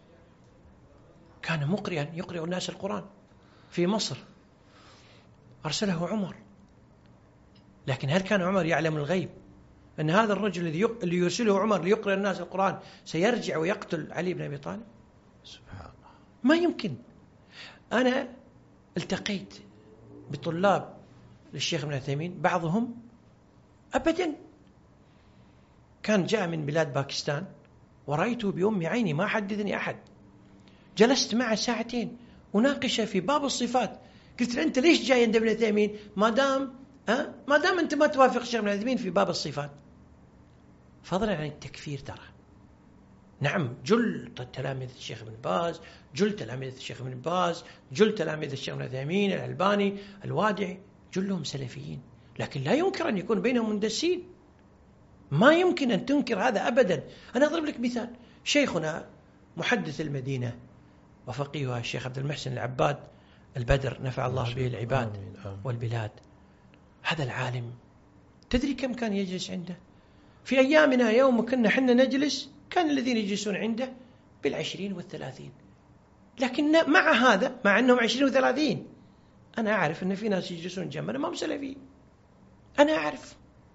كان مقرئا يقرئ الناس القرآن في مصر، أرسله عمر، لكن هل كان عمر يعلم الغيب أن هذا الرجل اللي يرسله عمر ليقرئ الناس القرآن سيرجع ويقتل علي بن أبي طالب؟ سبحان الله، ما يمكن. أنا التقيت بطلاب للشيخ ابن عثيمين، بعضهم أبدا كان جاء من بلاد باكستان، ورأيته بأم عيني ما حدثني أحد. جلست معه ساعتين وناقشه في باب الصفات. قلت له: أنت ليش جاي عند ابن عثيمين ما دام أنت ما توافق الشيخ ابن عثيمين في باب الصفات؟ فضلا عن التكفير، ترى نعم جل تلاميذ الشيخ ابن باز، جل تلاميذ الشيخ ابن باز، جل تلاميذ الشيخ ابن عثيمين، الألباني، الوادعي، جلهم سلفيين، لكن لا ينكر أن يكون بينهم مندسين. ما يمكن أن تنكر هذا أبدا. أنا أضرب لك مثال: شيخنا محدث المدينة وفقيهها الشيخ عبد المحسن العباد البدر، نفع الله به العباد والبلاد، هذا العالم تدري كم كان يجلس عنده؟ في أيامنا يوم كنا حنا نجلس كان الذين يجلسون عنده بال20 وال30، لكن مع هذا مع أنهم 20 و30 أنا أعرف أن في ناس يجلسون جنبنا ما هم سلفيين. أنا أعرف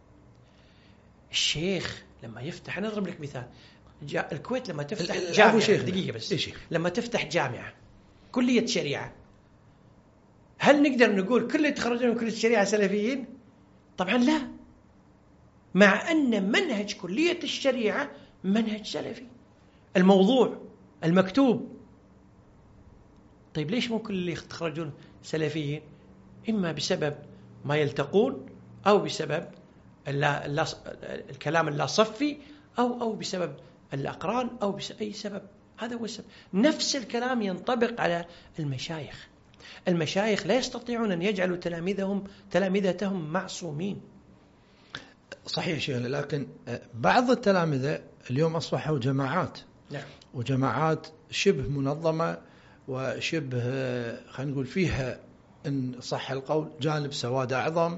الشيخ لما يفتح، أنا أضرب لك مثال، الكويت لما تفتح جامعة، دقيقة بس، لما تفتح جامعة كلية شريعة، هل نقدر نقول كل يتخرجون من كلية الشريعة سلفيين؟ طبعا لا، مع أن منهج كلية الشريعة منهج سلفي، الموضوع المكتوب. طيب ليش مو كل اللي يتخرجون سلفيين؟ إما بسبب ما يلتقون، أو بسبب الكلام اللا صفي، أو بسبب الأقران، أو بأي سبب. هذا هو السبب. نفس الكلام ينطبق على المشايخ. المشايخ لا يستطيعون أن يجعلوا تلامذتهم معصومين. صحيح شيخ، لكن بعض التلامذة اليوم أصبحوا جماعات. نعم. وجماعات شبه منظمة وشبه خلينا نقول فيها إن صح القول جانب سواد أعظم،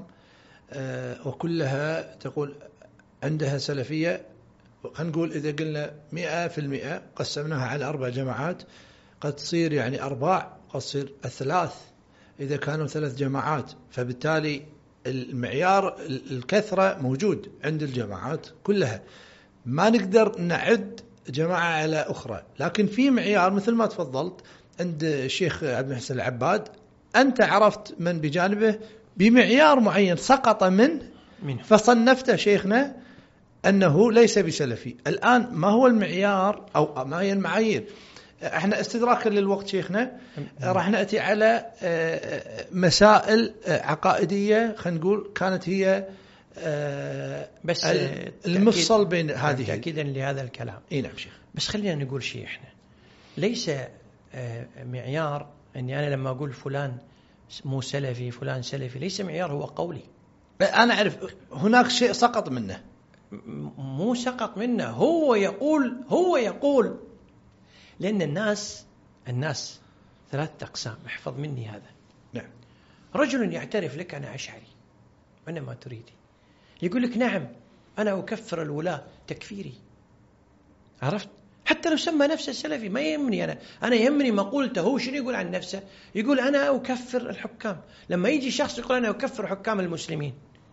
وكلها تقول عندها سلفية. خلينا نقول إذا قلنا 100% قسمناها على 4 جماعات قد تصير يعني أرباع، قد تصير 3 إذا كانوا 3 جماعات. فبالتالي المعيار الكثرة موجود عند الجماعات كلها، ما نقدر نعد جماعة على أخرى. لكن في معيار مثل ما تفضلت عند الشيخ عبد المحسن العباد، أنت عرفت من بجانبه بمعيار معين سقط منه فصنفته شيخنا أنه ليس بسلفي. الآن ما هو المعيار أو ما هي المعايير؟ احنا استدراكا للوقت شيخنا راح نأتي على مسائل عقائدية خلينا نقول كانت هي بس المفصل بين هذه. تأكيدا لهذا الكلام. نعم شيخ. بس خلينا نقول شيء، احنا ليس معيار أني أنا لما أقول فلان مو سلفي فلان سلفي، ليس معيار هو قولي. أنا أعرف هناك شيء سقط منه. مو سقط منه، هو يقول لأن الناس 3 أقسام، احفظ مني هذا. نعم. رجل يعترف لك أنا أشعري أنا ما تريدي، يقول لك نعم أنا أكفر الولاة تكفيري، عرفت؟ حتى لو سمى نفسه سلفي ما يهمني، أنا يهمني مقولته هو. شنو يقول عن نفسه؟ يقول أنا أكفر الحكام. لما يجي شخص يقول أنا أكفر حكام المسلمين،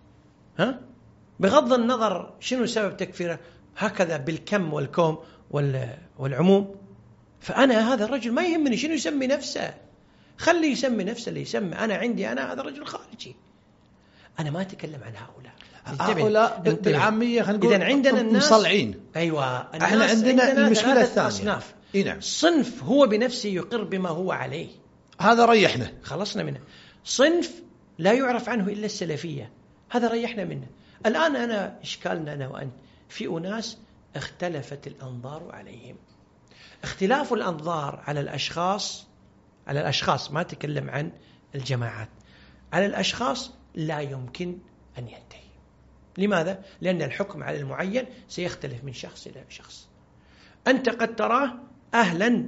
بغض النظر شنو سبب تكفيره، هكذا بالكم والكوم والعموم، فأنا هذا الرجل ما يهمني شنو يسمي نفسه، خلي يسمي نفسه اللي يسمي. أنا عندي هذا الرجل خارجي، أنا ما أتكلم عن هؤلاء بالعامية خلينا نقول إذن عندنا الناس مصلعين. أيوة، احنا عندنا المشكلة الثانية أصناف. نعم. صنف هو بنفسه يقر بما هو عليه، هذا ريحنا خلصنا منه. صنف لا يعرف عنه إلا السلفية، هذا ريحنا منه. الآن أنا إشكالنا أنا وأنت في أناس اختلفت الأنظار عليهم. اختلاف الأنظار على الأشخاص ما تكلم عن الجماعات، على الأشخاص لا يمكن أن ينتهي. لماذا؟ لأن الحكم على المعين سيختلف من شخص إلى شخص. أنت قد تراه أهلا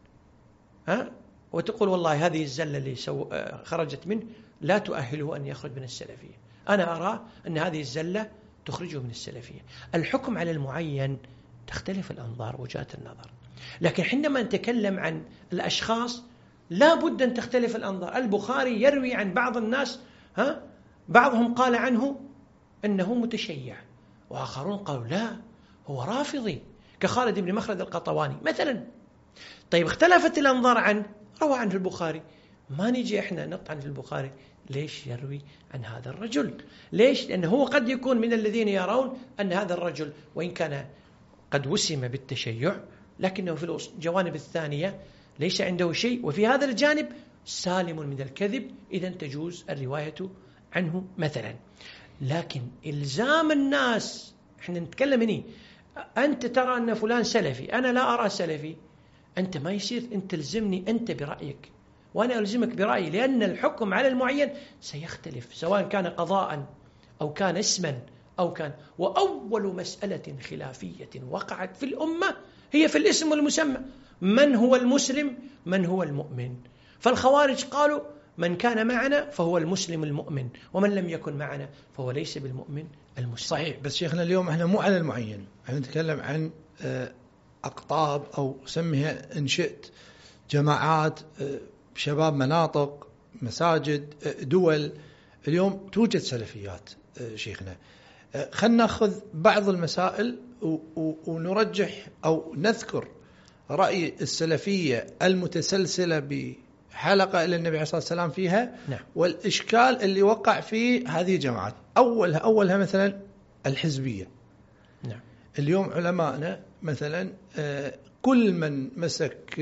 وتقول والله هذه الزلة اللي خرجت منه لا تؤهله أن يخرج من السلفية. أنا أرى أن هذه الزلة تخرجه من السلفية. الحكم على المعين تختلف الأنظار وجهات النظر، لكن حينما نتكلم عن الأشخاص لا بد أن تختلف الأنظار. البخاري يروي عن بعض الناس بعضهم قال عنه أنه متشيع، وآخرون قالوا لا هو رافضي كخالد بن مخلد القطواني مثلا. طيب اختلفت الأنظار عنه، روى عنه البخاري، ما نيجي إحنا نطعن في البخاري ليش يروي عن هذا الرجل؟ ليش؟ لأنه هو قد يكون من الذين يرون أن هذا الرجل وإن كان قد وسم بالتشيع لكنه في الجوانب الثانية ليس عنده شيء، وفي هذا الجانب سالم من الكذب، إذن تجوز الرواية عنه مثلا. لكن إلزام الناس، احنا نتكلم هنا، أنت ترى أن فلان سلفي أنا لا أرى سلفي، أنت ما يصير أنت تلزمني أنت برأيك وأنا ألزمك برأيي، لأن الحكم على المعين سيختلف سواء كان قضاء أو كان اسما أو كان. وأول مسألة خلافية وقعت في الأمة هي في الاسم والمسمى، من هو المسلم من هو المؤمن. فالخوارج قالوا من كان معنا فهو المسلم المؤمن، ومن لم يكن معنا فهو ليس بالمؤمن المسلم. صحيح. بس شيخنا اليوم احنا مو على المعين، احنا نتكلم عن أقطاب أو سميها إن شئت جماعات، شباب مناطق، مساجد، دول. اليوم توجد سلفيات شيخنا. خلنا نأخذ بعض المسائل ونرجح أو نذكر رأي السلفية المتسلسلة بحلقة إلى النبي عليه الصلاة والسلام فيها. نعم. والإشكال اللي وقع في هذه الجماعات. أولها مثلا الحزبية. نعم. اليوم علماءنا مثلا كل من مسك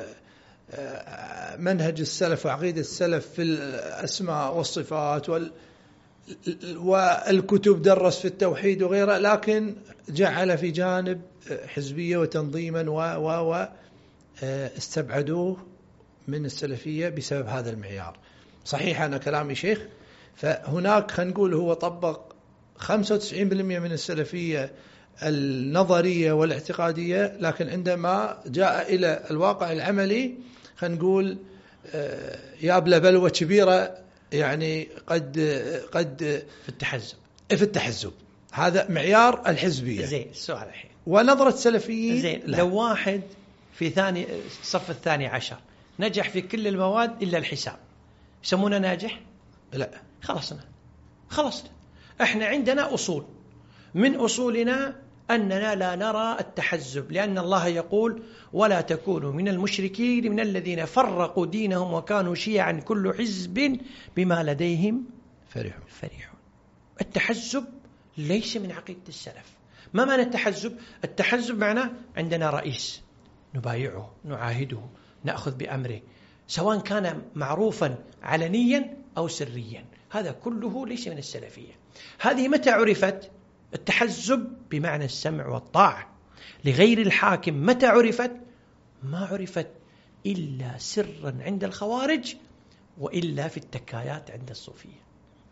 منهج السلف وعقيدة السلف في الأسماء والصفات والكتب درس في التوحيد وغيره، لكن جعل في جانب حزبية وتنظيما واستبعدوه من السلفية بسبب هذا المعيار. صحيح أنا كلامي شيخ، فهناك خلينا نقول هو طبق 95% من السلفية النظرية والاعتقادية، لكن عندما جاء إلى الواقع العملي خلينا نقول يابله بلوة كبيرة، يعني قد في التحزب. هذا معيار الحزبية. زين، السؤال الحين ونظرة سلفيين. زين، لو واحد في الصف الثاني عشر نجح في كل المواد إلا الحساب، يسمونه ناجح؟ لا. خلصنا. احنا عندنا أصول، من أصولنا أننا لا نرى التحزب، لأن الله يقول: ولا تكونوا من المشركين من الذين فرقوا دينهم وكانوا شيعا كل حزب بما لديهم فرحون. التحزب ليس من عقيدة السلف. ما معنى التحزب؟ التحزب معناه عندنا رئيس نبايعه، نعاهده، نأخذ بأمره، سواء كان معروفا علنيا أو سريا. هذا كله ليس من السلفية. هذه متى عرفت؟ التحزب بمعنى السمع والطاعة لغير الحاكم متى عرفت؟ ما عرفت إلا سرا عند الخوارج، وإلا في التكايات عند الصوفية.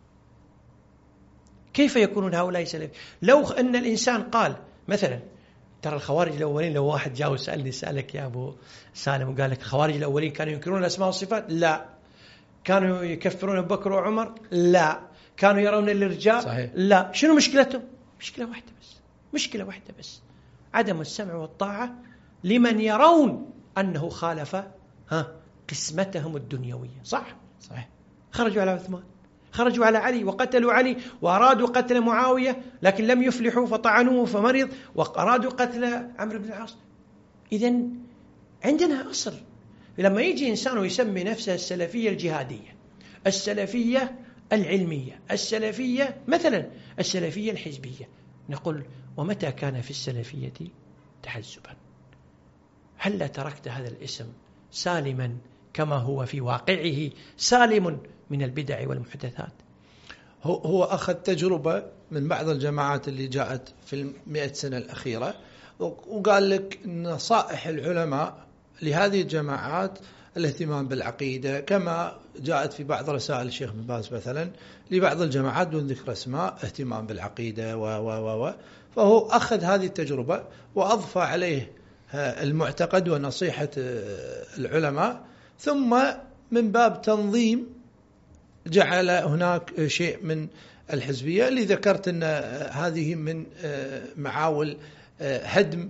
كيف يكونون هؤلاء سلفيين؟ لو أن الإنسان قال مثلا، ترى الخوارج الأولين، لو واحد جاء وسألني: سألك يا أبو سالم وقال لك الخوارج الأولين كانوا ينكرون الأسماء والصفات؟ لا. كانوا يكفرون أبو بكر وعمر؟ لا. كانوا يرون الإرجاء؟ صحيح. لا. شنو مشكلتهم؟ مشكلة واحدة بس، عدم السمع والطاعة لمن يرون أنه خالف قسمتهم الدنيوية. صح. خرجوا على عثمان، خرجوا على علي وقتلوا علي، وأرادوا قتل معاوية لكن لم يفلحوا فطعنوه فمرض، وأرادوا قتل عمرو بن العاص. إذن عندنا أصل. لما يجي إنسان ويسمي نفسه السلفية الجهادية، السلفية العلمية، السلفية مثلا السلفية الحزبية، نقول: ومتى كان في السلفية تحزبا؟ هل تركت هذا الاسم سالما كما هو في واقعه سالم من البدع والمحدثات؟ هو أخذ تجربة من بعض الجماعات اللي جاءت في 100 سنة الأخيرة، وقال لك نصائح العلماء لهذه الجماعات الاهتمام بالعقيدة، كما جاءت في بعض رسائل الشيخ بن باز مثلا لبعض الجماعات دون ذكر اسماء اهتمام بالعقيدة فهو أخذ هذه التجربة وأضفى عليه المعتقد ونصيحة العلماء، ثم من باب تنظيم جعل هناك شيء من الحزبية اللي ذكرت أن هذه من معاول هدم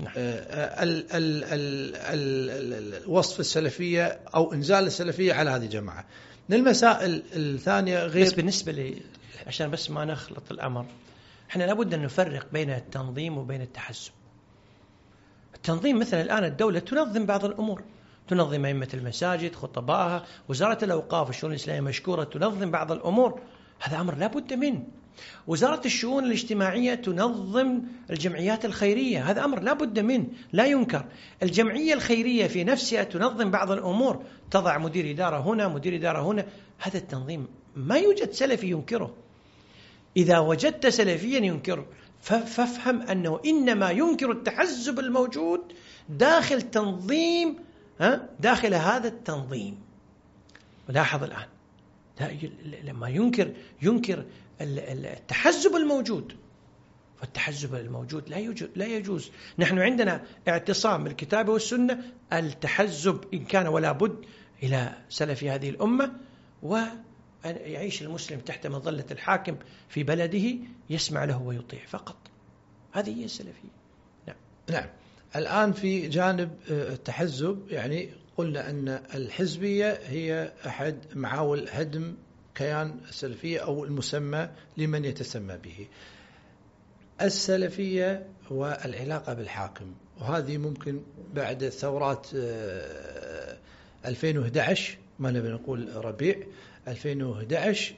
وصف السلفية أو إنزال السلفية على هذه الجماعة. من المسائل الثانية غير، بس بالنسبة لي عشان بس ما نخلط الأمر، احنا لابد أن نفرق بين التنظيم وبين التحزب. التنظيم مثلا الآن الدولة تنظم بعض الأمور، تنظم أئمة المساجد، خطبائها، وزارة الأوقاف والشؤون الإسلامية مشكورة تنظم بعض الأمور، هذا أمر لا بد منه. وزارة الشؤون الاجتماعية تنظم الجمعيات الخيرية، هذا أمر لا بد منه لا ينكر. الجمعية الخيرية في نفسها تنظم بعض الأمور، تضع مدير إدارة هنا، مدير إدارة هنا، هذا التنظيم ما يوجد سلفي ينكره. إذا وجدت سلفيا ينكره فافهم أنه إنما ينكر التحزب الموجود داخل تنظيم، داخل هذا التنظيم. ولاحظ الآن لما ينكر التحزب الموجود، فالتحزب الموجود لا يجوز. نحن عندنا اعتصام بالكتاب والسنة، التحزب إن كان ولا بد إلى سلف هذه الأمة ويعيش المسلم تحت مظلة الحاكم في بلده يسمع له ويطيع فقط. هذه هي السلفية. نعم. الآن في جانب التحزب، يعني قلنا أن الحزبية هي أحد معاول هدم كيان السلفية أو المسمى لمن يتسمى به. السلفية والعلاقة بالحاكم، وهذه ممكن بعد ثورات 2011 ما نبي نقول ربيع 2011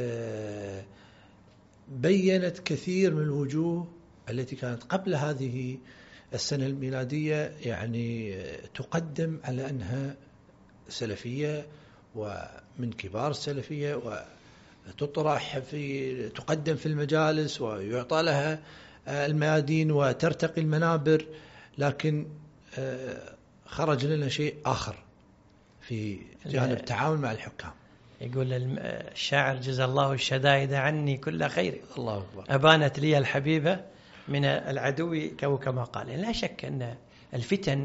بيّنت كثير من الوجوه التي كانت قبل هذه السنة الميلادية يعني تقدم على أنها سلفية ومن كبار السلفية، وتطرح تقدم في المجالس ويعطى لها الميادين وترتقي المنابر، لكن خرج لنا شيء آخر في جانب التعامل مع الحكام. يقول الشاعر: جزا الله الشدائد عني كل خير، الله أكبر، أبانت لي الحبيبة من العدو كما قال. لا شك أن الفتن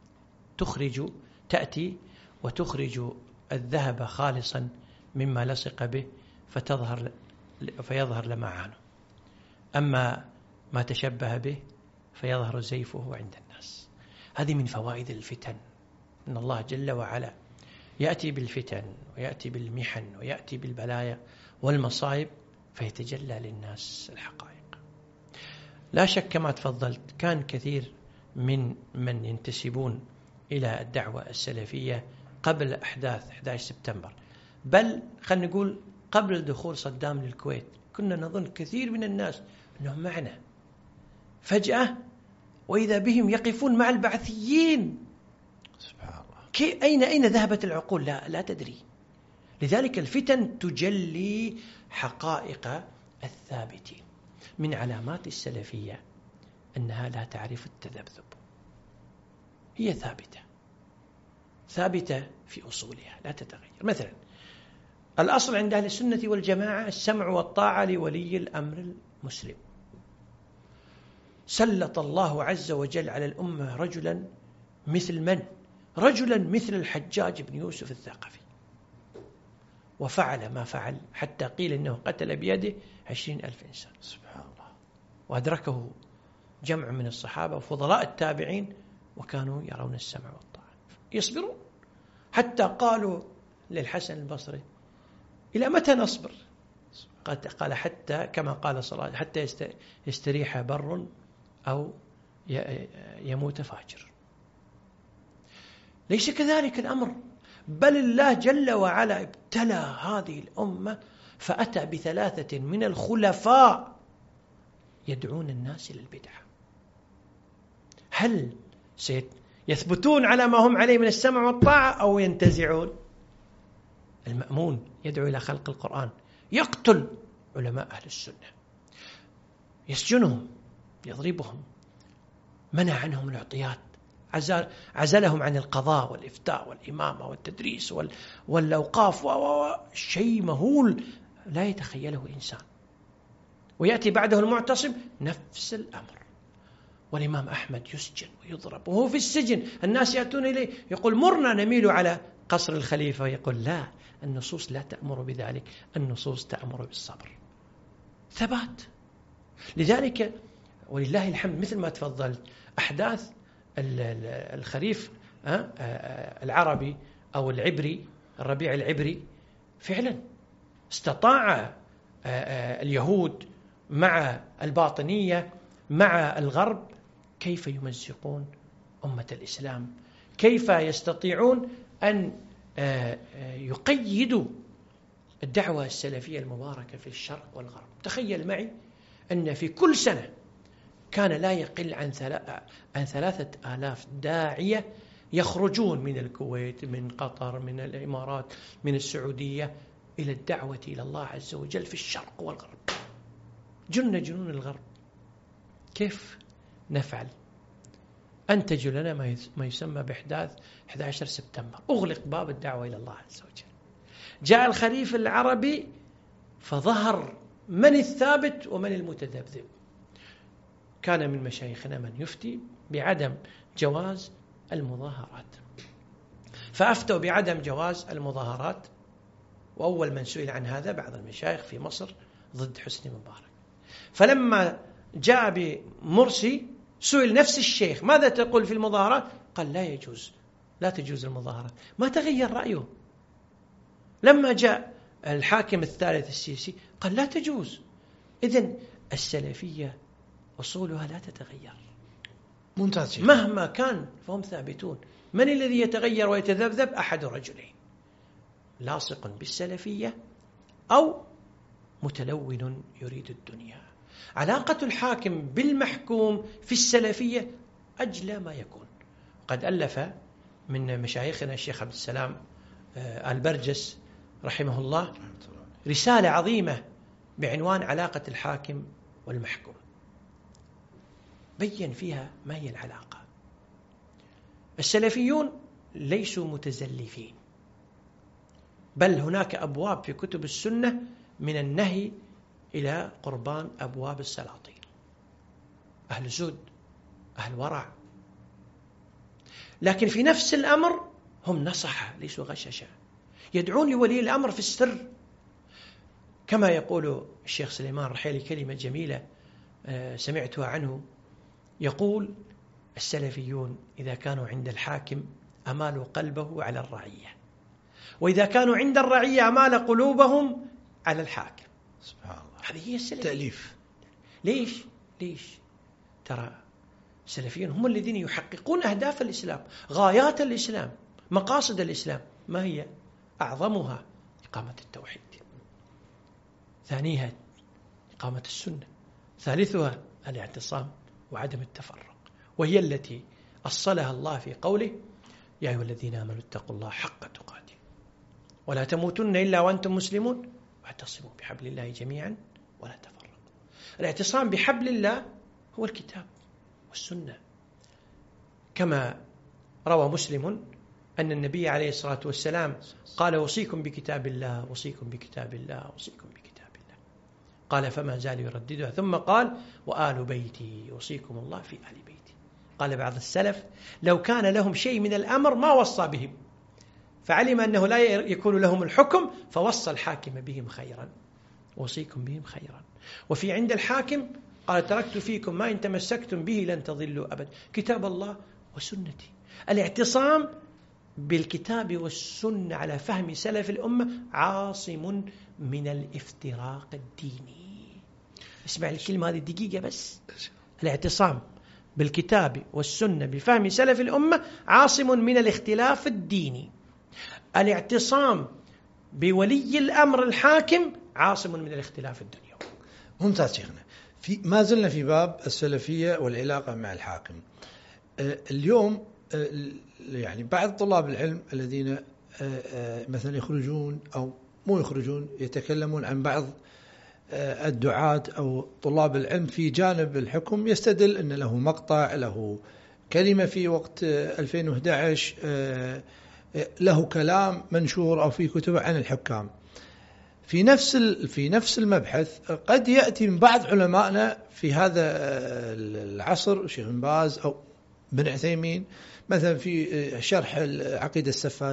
تأتي وتخرج الذهب خالصا مما لصق به فيظهر لمعانه، أما ما تشبه به فيظهر زيفه عند الناس. هذه من فوائد الفتن، أن الله جل وعلا يأتي بالفتن ويأتي بالمحن ويأتي بالبلايا والمصائب فيتجلى للناس الحقائق. لا شك كما تفضلت كان كثير من ينتسبون إلى الدعوة السلفية قبل أحداث 11 سبتمبر، بل خلينا نقول قبل دخول صدام للكويت كنا نظن كثير من الناس أنهم معنا، فجأة وإذا بهم يقفون مع البعثيين. سبحان الله. أين ذهبت العقول؟ لا تدري. لذلك الفتن تجلي حقائق الثابتين. من علامات السلفية أنها لا تعرف التذبذب، هي ثابتة في أصولها لا تتغير. مثلا الأصل عند أهل السنة والجماعة السمع والطاعة لولي الأمر المسلم. سلط الله عز وجل على الأمة رجلا مثل الحجاج بن يوسف الثقفي، وفعل ما فعل حتى قيل إنه قتل بيده 20,000 إنسان. سبحان الله. وأدركه جمع من الصحابة وفضلاء التابعين وكانوا يرون السمع والطاعة يصبرون، حتى قالوا للحسن البصري: إلى متى نصبر؟ قال حتى كما قال صلى الله عليه وسلم: حتى يستريح بر أو يموت فاجر. ليس كذلك الأمر، بل الله جل وعلا ابتلى هذه الأمة فأتى ب3 من الخلفاء يدعون الناس إلى البدعة. هل يثبتون على ما هم عليه من السمع والطاعة أو ينتزعون؟ المأمون يدعو إلى خلق القرآن، يقتل علماء أهل السنة، يسجنهم، يضربهم، منع عنهم العطيات، عزلهم عن القضاء والإفتاء والإمامة والتدريس والأوقاف، شيء مهول لا يتخيله إنسان. ويأتي بعده المعتصم نفس الأمر. والإمام أحمد يسجن ويضرب وهو في السجن، الناس يأتون إليه يقول: مرنا نميل على قصر الخليفة، يقول: لا، النصوص لا تأمر بذلك، النصوص تأمر بالصبر. ثبات. لذلك ولله الحمد مثل ما تفضلت أحداث الخريف العربي أو العبري، الربيع العبري، فعلا استطاع اليهود مع الباطنية مع الغرب كيف يمزقون أمة الإسلام، كيف يستطيعون أن يقيدوا الدعوة السلفية المباركة في الشرق والغرب. تخيل معي أن في كل سنة كان لا يقل عن 3,000 داعية يخرجون من الكويت، من قطر، من الإمارات، من السعودية إلى الدعوة إلى الله عز وجل في الشرق والغرب. جنون الغرب. كيف نفعل؟ أنتجوا لنا ما يسمى بإحداث 11 سبتمبر، أغلق باب الدعوة إلى الله عز وجل. جاء الخريف العربي فظهر من الثابت ومن المتذبذب. كان من مشايخنا من يفتي بعدم جواز المظاهرات، فأفتوا بعدم جواز المظاهرات وأول من سئل عن هذا بعض المشايخ في مصر ضد حسني مبارك. فلما جاء بمرسي سئل نفس الشيخ ماذا تقول في المظاهرات؟ قال لا تجوز المظاهرات، ما تغير رأيه. لما جاء الحاكم الثالث السيسي قال لا تجوز. إذن السلفية أصولها لا تتغير ممتاز. مهما كان فهم ثابتون. من الذي يتغير ويتذبذب؟ أحد رجلين، لاصق بالسلفية أو متلون يريد الدنيا. علاقة الحاكم بالمحكوم في السلفية أجلى ما يكون. قد ألف من مشايخنا الشيخ عبد السلام البرجس رحمه الله رسالة عظيمة بعنوان علاقة الحاكم والمحكوم، بين فيها ما هي العلاقة. السلفيون ليسوا متزلفين، بل هناك أبواب في كتب السنة من النهي إلى قربان أبواب السلاطين، أهل زهد، أهل ورع. لكن في نفس الأمر هم نصحة، ليسوا غششة، يدعون لولي الأمر في السر. كما يقول الشيخ سليمان رحيلي كلمة جميلة سمعتها عنه، يقول: السلفيون إذا كانوا عند الحاكم أمالوا قلبه على الرعية، وإذا كانوا عند الرعية أمال قلوبهم على الحاكم. سبحان الله. هذه هي السلفية. تأليف. ليش؟ ترى السلفيون هم الذين يحققون أهداف الإسلام، غايات الإسلام، مقاصد الإسلام. ما هي؟ أعظمها إقامة التوحيد، ثانيها إقامة السنة، ثالثها الاعتصام وعدم التفرق، وهي التي أصلها الله في قوله: يا أيها الذين آمنوا اتقوا الله حق تقاته ولا تموتن إلا وأنتم مسلمون واعتصموا بحبل الله جميعا ولا تفرقوا. الاعتصام بحبل الله هو الكتاب والسنة، كما روى مسلم أن النبي عليه الصلاة والسلام قال: أوصيكم بكتاب الله، أوصيكم بكتاب الله، أوصيكم بكتاب الله. قال: فما زال يرددها، ثم قال: وآل بيتي، أوصيكم الله في آل بيتي. قال بعض السلف: لو كان لهم شيء من الأمر ما وصى بهم، فعلم أنه لا يكون لهم الحكم فوصى الحاكم بهم خيرا، أوصيكم بهم خيرا. وفي عند الحاكم قال: تركت فيكم ما إن تمسكتم به لن تضلوا أبدا، كتاب الله وسنتي. الاعتصام بالكتاب والسنة على فهم سلف الأمة عاصم من الافتراق الديني. اسمع الكلمة هذه دقيقة بس. الاعتصام بالكتاب والسنة بفهم سلف الأمة عاصم من الاختلاف الديني. الاعتصام بولي الأمر الحاكم عاصم من الاختلاف الدنيوي. ممتاز شيخنا. ما زلنا في باب السلفية والعلاقة مع الحاكم. اليوم يعني بعض طلاب العلم الذين مثلا يخرجون أو مو يخرجون يتكلمون عن بعض الدعاة أو طلاب العلم في جانب الحكم، يستدل أن له مقطع، له كلمة في وقت 2011، له كلام منشور أو في كتب عن الحكام. في نفس المبحث قد يأتي من بعض علمائنا في هذا العصر، شيخ بن باز أو بن عثيمين، مثلا في شرح العقيدة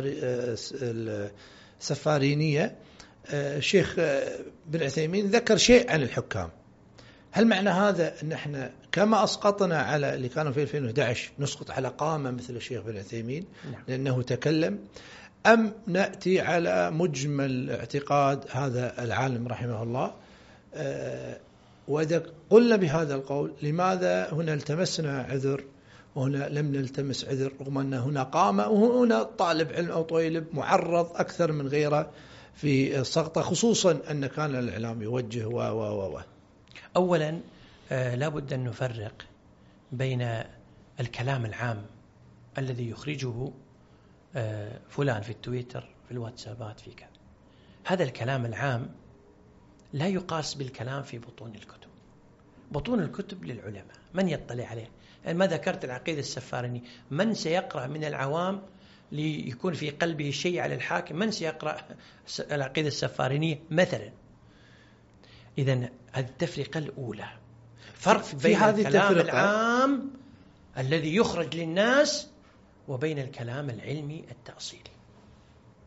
السفارينية، الشيخ بن عثيمين ذكر شيء عن الحكام. هل معنى هذا أن احنا كما أسقطنا على اللي كانوا في 2011 نسقط على قامة مثل الشيخ بن عثيمين لأنه تكلم، أم نأتي على مجمل اعتقاد هذا العالم رحمه الله؟ وإذا قلنا بهذا القول، لماذا هنا التمسنا عذر وهنا لم نلتمس عذر، رغم أن هنا قامة وهنا طالب علم أو طالب معرض أكثر من غيره في السقطة، خصوصا أن كان الإعلام يوجه أولا لابد أن نفرق بين الكلام العام الذي يخرجه فلان في التويتر، في الواتسابات، في كذا. هذا الكلام العام لا يقاس بالكلام في بطون الكتب. بطون الكتب للعلماء، من يطلع عليه؟ يعني ما ذكرت العقيدة السفارينية، من سيقرأ من العوام ليكون في قلبه شيء على الحاكم؟ من سيقرأ العقيدة السفارينية مثلا؟ إذن هذه التفرقة الأولى، فرق بين الكلام العام الذي يخرج للناس وبين الكلام العلمي التأصيلي.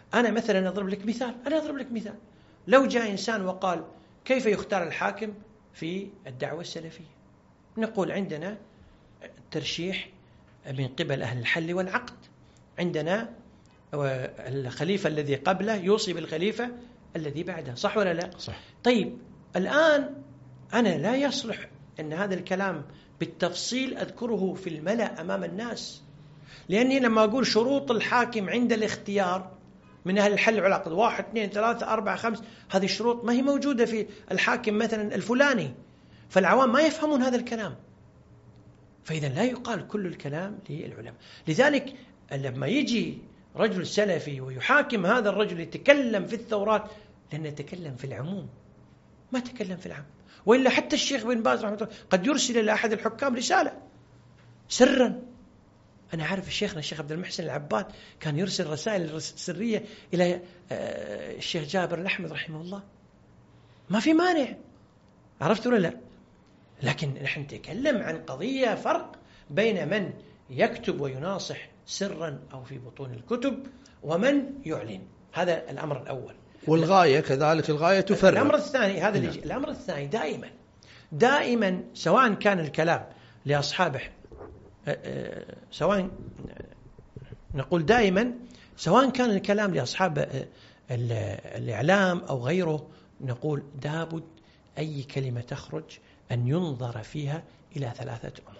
أنا مثلا أضرب لك مثال، لو جاء إنسان وقال كيف يختار الحاكم في الدعوة السلفية، نقول عندنا ترشيح من قبل أهل الحل والعقد، عندنا الخليفة الذي قبله يوصي بالخليفة الذي بعده، صح ولا لا؟ صح. طيب الآن أنا لا يصلح أن هذا الكلام بالتفصيل أذكره في الملأ أمام الناس، لأني لما أقول شروط الحاكم عند الاختيار من أهل الحل والعقد 1 2 3 4 5، هذه الشروط ما هي موجودة في الحاكم مثلا الفلاني، فالعوام ما يفهمون هذا الكلام، فإذا لا يقال كل الكلام للعلماء. لذلك لما يجي رجل سلفي ويحاكم هذا الرجل يتكلم في الثورات، لأنه يتكلم في العموم ما تكلم في العام. وإلا حتى الشيخ بن باز رحمه الله قد يرسل إلى أحد الحكام رسالة سرا. أنا عارف شيخنا الشيخ عبد المحسن العباد كان يرسل رسائل سرية إلى الشيخ جابر الأحمد رحمه الله، ما في مانع، عرفت ولا لا؟ لكن نحن نتكلم عن قضية فرق بين من يكتب ويناصح سرا أو في بطون الكتب ومن يعلن، هذا الأمر الأول. والغاية كذلك، الغاية تفرق. الأمر الثاني هذا اللي الأمر الثاني دائما سواء كان الكلام لأصحابه، سواء نقول دائما سواء كان الكلام لأصحاب الإعلام أو غيره، نقول لابد أي كلمة تخرج أن ينظر فيها إلى 3 أمور.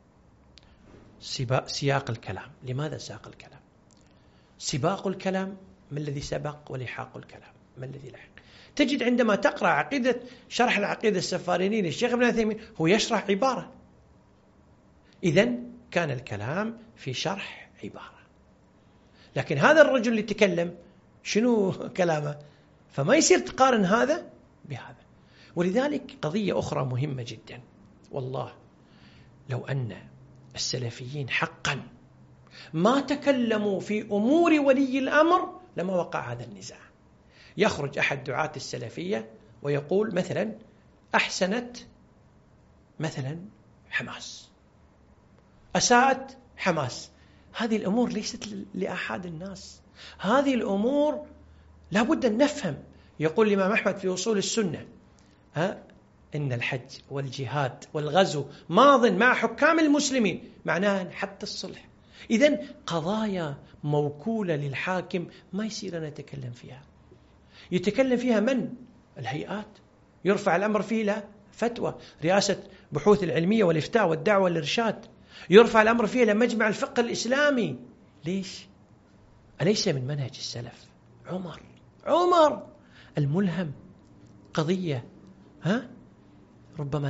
سياق الكلام، لماذا ساق الكلام؟ سباق الكلام، ما الذي سبق؟ ولحاق الكلام، ما الذي لحق؟ تجد عندما تقرأ شرح العقيدة السفارينية للشيخ ابن عثيمين هو يشرح عبارة، إذن كان الكلام في شرح عبارة، لكن هذا الرجل اللي تكلم شنو كلامه؟ فما يصير تقارن هذا بهذا. ولذلك قضية أخرى مهمة جدا، والله لو أن السلفيين حقا ما تكلموا في أمور ولي الأمر لما وقع هذا النزاع. يخرج أحد دعاة السلفية ويقول مثلا أحسنت مثلا حماس، أساءت حماس، هذه الأمور ليست لأحد الناس، هذه الأمور لابد أن نفهم. يقول الإمام أحمد في أصول السنة إن الحج والجهاد والغزو ماض مع حكام المسلمين، معناها حتى الصلح. إذن قضايا موكولة للحاكم ما يصير نتكلم فيها. يتكلم فيها من؟ الهيئات، يرفع الأمر فيه لا فتوى رئاسة بحوث العلمية والإفتاء والدعوة والإرشاد، يرفع الأمر فيه لمجمع الفقه الإسلامي. ليش؟ أليس من منهج السلف؟ عمر الملهم قضية ربما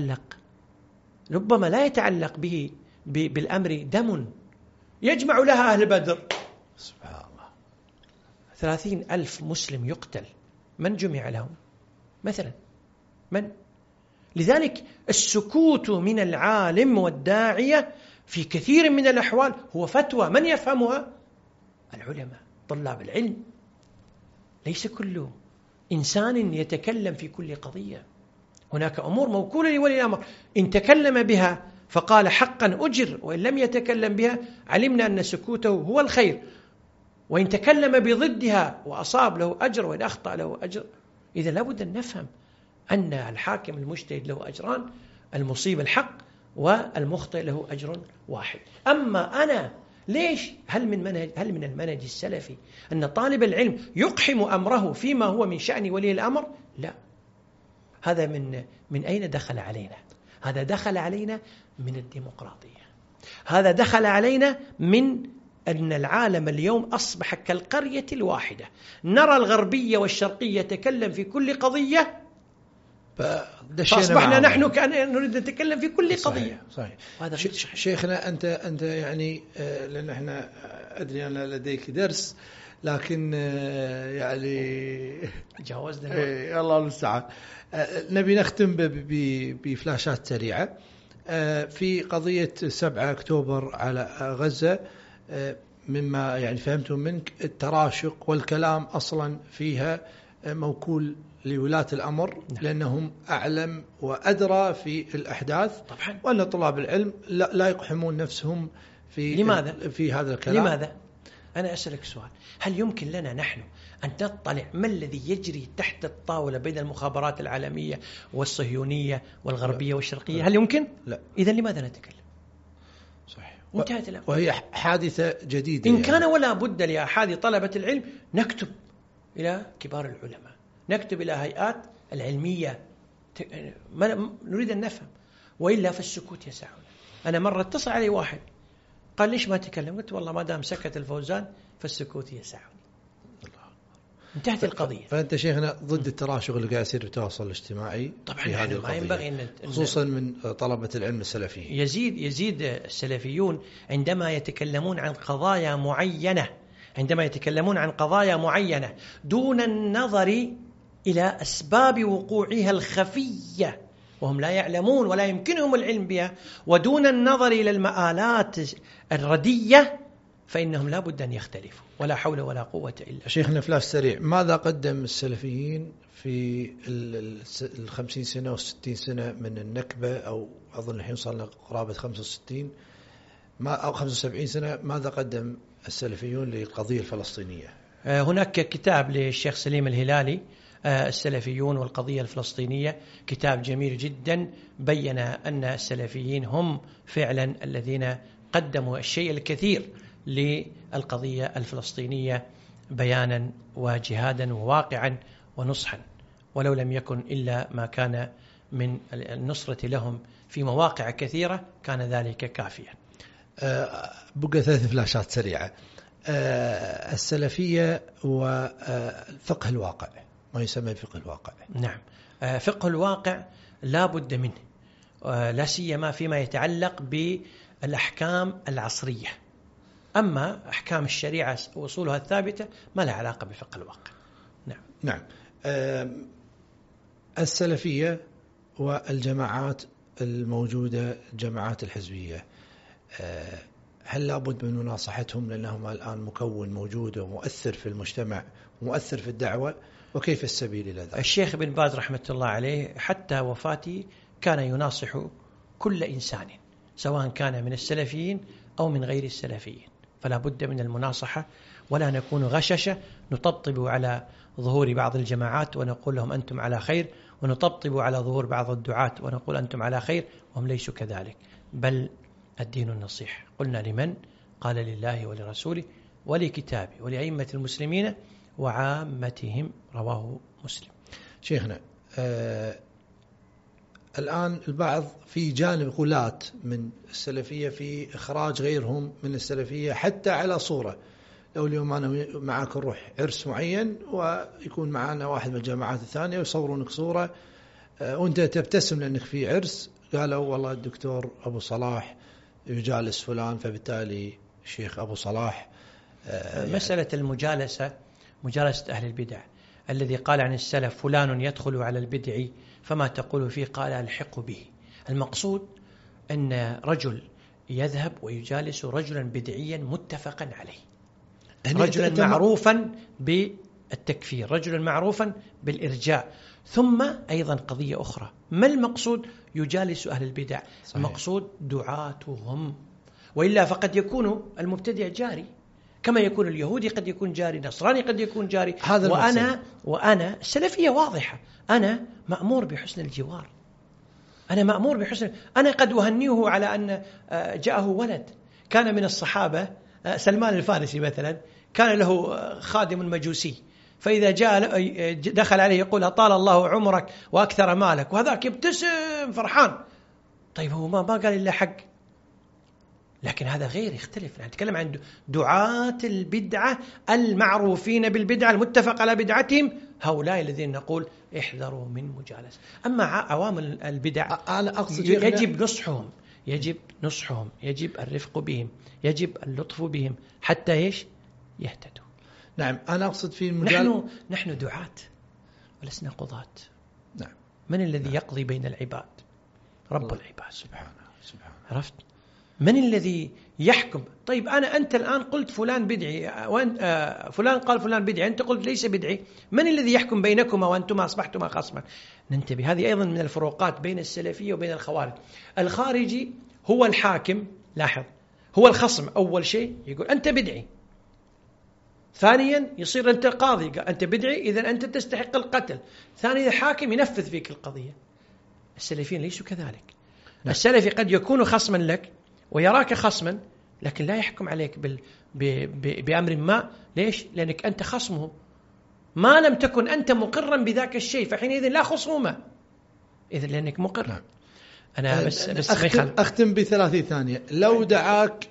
لا يتعلق به بالأمر دم يجمع لها أهل بدر، سبحان الله، 30,000 مسلم يقتل، من جمع لهم مثلا؟ من؟ لذلك السكوت من العالم والداعية في كثير من الأحوال هو فتوى، من يفهمها؟ العلماء طلاب العلم، ليس كل إنسان يتكلم في كل قضية. هناك أمور موكولة لولي الأمر، إن تكلم بها فقال حقا أجر، وإن لم يتكلم بها علمنا أن سكوته هو الخير، وإن تكلم بضدها وأصاب له أجر وإن أخطأ له أجر. إذا لابد أن نفهم أن الحاكم المجتهد له أجران، المصيب الحق والمخطئ له أجر واحد. أما أنا ليش؟ هل من المنهج السلفي أن طالب العلم يقحم أمره فيما هو من شأن ولي الأمر؟ لا، هذا من أين دخل علينا؟ هذا دخل علينا من الديمقراطية، هذا دخل علينا من أن العالم اليوم أصبح كالقرية الواحدة، نرى الغربية والشرقية يتكلم في كل قضية، فأصبحنا نحن كأن نريد أن نتكلم في كل قضية. صحيح. شيخنا أنت يعني لأن احنا أدري أن لديك درس، لكن يعني جاوزنا الله المستعان. نبي نختم بفلاشات سريعة في قضية 7 أكتوبر على غزة. مما يعني فهمته منك التراشق والكلام أصلا فيها موكول لولاة الأمر، لأنهم أعلم وأدرى في الأحداث طبعا، وأن طلاب العلم لا يقحمون نفسهم في لماذا؟ في هذا الكلام. لماذا؟ أنا أسألك سؤال، هل يمكن لنا نحن أن نطلع ما الذي يجري تحت الطاولة بين المخابرات العالمية والصهيونية والغربية والشرقية؟ هل يمكن؟ لا. إذن لماذا نتكلم؟ صحيح. انتهت الأمر. وهي حادثة جديدة. إن كان ولا بد لأحد طلبة العلم نكتب إلى كبار العلماء، نكتب إلى هيئات العلمية، نريد أن نفهم، وإلا فالسكوت يسعنا. أنا مرة اتصل علي واحد قال ليش ما تكلم؟ قلت والله ما دام سكت الفوزان فالسكوت يسعني. انتهت القضية. فأنت شيخنا ضد التراشق اللي قاعد يصير بالتواصل الاجتماعي طبعا في هذه ما ينبغي خصوصا من طلبة العلم السلفيين. يزيد السلفيون عندما يتكلمون عن قضايا معينة، عندما يتكلمون عن قضايا معينة دون النظر إلى أسباب وقوعها الخفية وهم لا يعلمون ولا يمكنهم العلم بها، ودون النظر إلى المآلات الردية، فإنهم لا بد أن يختلفوا، ولا حول ولا قوة إلا. شيخنا فلاش سريع، ماذا قدم السلفيين في 50 سنة و60 سنة من النكبة، أو أظن الحين صار لنا قرابة 65 أو 75 سنة، ماذا قدم السلفيون للقضية الفلسطينية؟ هناك كتاب للشيخ سليم الهلالي، السلفيون والقضية الفلسطينية، كتاب جميل جدا بين أن السلفيين هم فعلا الذين قدموا الشيء الكثير للقضية الفلسطينية بيانا وجهادا وواقعا ونصحا، ولو لم يكن إلا ما كان من النصرة لهم في مواقع كثيرة كان ذلك كافيا. بقى 3 فلاشات سريعة. السلفية وفقه الواقع، ما يسمى فقه الواقع. نعم، فقه الواقع لا بد منه، لا سيما فيما يتعلق بالأحكام العصرية. أما أحكام الشريعة وصولها الثابتة ما لها علاقة بفقه الواقع. نعم. نعم. السلفية والجماعات الموجودة، الجماعات الحزبية، هل لابد من مناصحتهم لأنهم الآن مكون موجود ومؤثر في المجتمع ومؤثر في الدعوة، وكيف السبيل إلى ذلك؟ الشيخ بن باز رحمة الله عليه حتى وفاته كان يناصح كل إنسان سواء كان من السلفيين أو من غير السلفيين، فلا بد من المناصحة، ولا نكون غششة نطبطب على ظهور بعض الجماعات ونقول لهم أنتم على خير، ونطبطب على ظهور بعض الدعاة ونقول أنتم على خير وهم ليسوا كذلك، بل الدين النصيحة. قلنا لمن؟ قال لله ولرسوله ولكتابه ولأئمة المسلمين وعامتهم، رواه مسلم. شيخنا، الآن البعض في جانب غلات من السلفية في إخراج غيرهم من السلفية حتى على صورة. لو اليوم أنا معك نروح عرس معين ويكون معنا واحد من الجماعات الثانية ويصورونك صورة وأنت تبتسم لأنك في عرس، قالوا والله الدكتور أبو صلاح يجالس فلان فبالتالي الشيخ أبو صلاح. مسألة المجالسة، مجالسة أهل البدع، الذي قال عن السلف فلان يدخل على البدع فما تقول فيه؟ قال الحق به. المقصود أن رجل يذهب ويجالس رجلا بدعيا متفقا عليه، رجلا معروفا بالتكفير، رجلا معروفا بالإرجاء. ثم أيضا قضية أخرى، ما المقصود؟ يجالس أهل البدع. صحيح. المقصود دعاتهم، وإلا فقد يكون المبتدع جاري كما يكون اليهودي قد يكون جاري، نصراني قد يكون جاري. وأنا السلفية واضحة، أنا مأمور بحسن الجوار، أنا مأمور بحسن، أنا قد أهنيه على أن جاءه ولد كان من الصحابة، سلمان الفارسي مثلا، كان له خادم مجوسي، فإذا جاء دخل عليه يقول أطال الله عمرك وأكثر مالك، وهذاك يبتسم فرحان. طيب هو ما قال إلا حق، لكن هذا غير، يختلف. نتكلم عن دعاة البدعة المعروفين بالبدعة المتفق على بدعتهم، هؤلاء الذين نقول احذروا من مجالسة. أما عوامل البدع أنا أقصد يجب نصحهم، يجب الرفق بهم، يجب اللطف بهم حتى يهتدوا. نعم، أنا أقصد في نحن دعاة ولسنا قضاة. نعم. من الذي يقضي بين العباد؟ رب العباد سبحانه. عرفت؟ من الذي يحكم؟ طيب أنت الآن قلت فلان بدعي، فلان قال فلان بدعي، أنت قلت ليس بدعي، من الذي يحكم بينكما وأنتما أصبحتما خصما؟ ننتبه، هذه أيضا من الفروقات بين السلفية وبين الخوارج. الخارجي هو الحاكم، لاحظ، هو الخصم، أول شيء يقول أنت بدعي، ثانيا يصير أنت قاضي، أنت بدعي إذن أنت تستحق القتل. ثانيا حاكم ينفذ فيك القضية. السلفيين ليسوا كذلك. السلفي قد يكون خصما لك ويراك خصما، لكن لا يحكم عليك بأمر ما. ليش؟ لأنك أنت خصمه، ما لم تكن أنت مقرا بذاك الشيء، فحينئذ لا خصومة، إذن لأنك مقر. أنا بس أختم ب30 ثانية. لو دعاك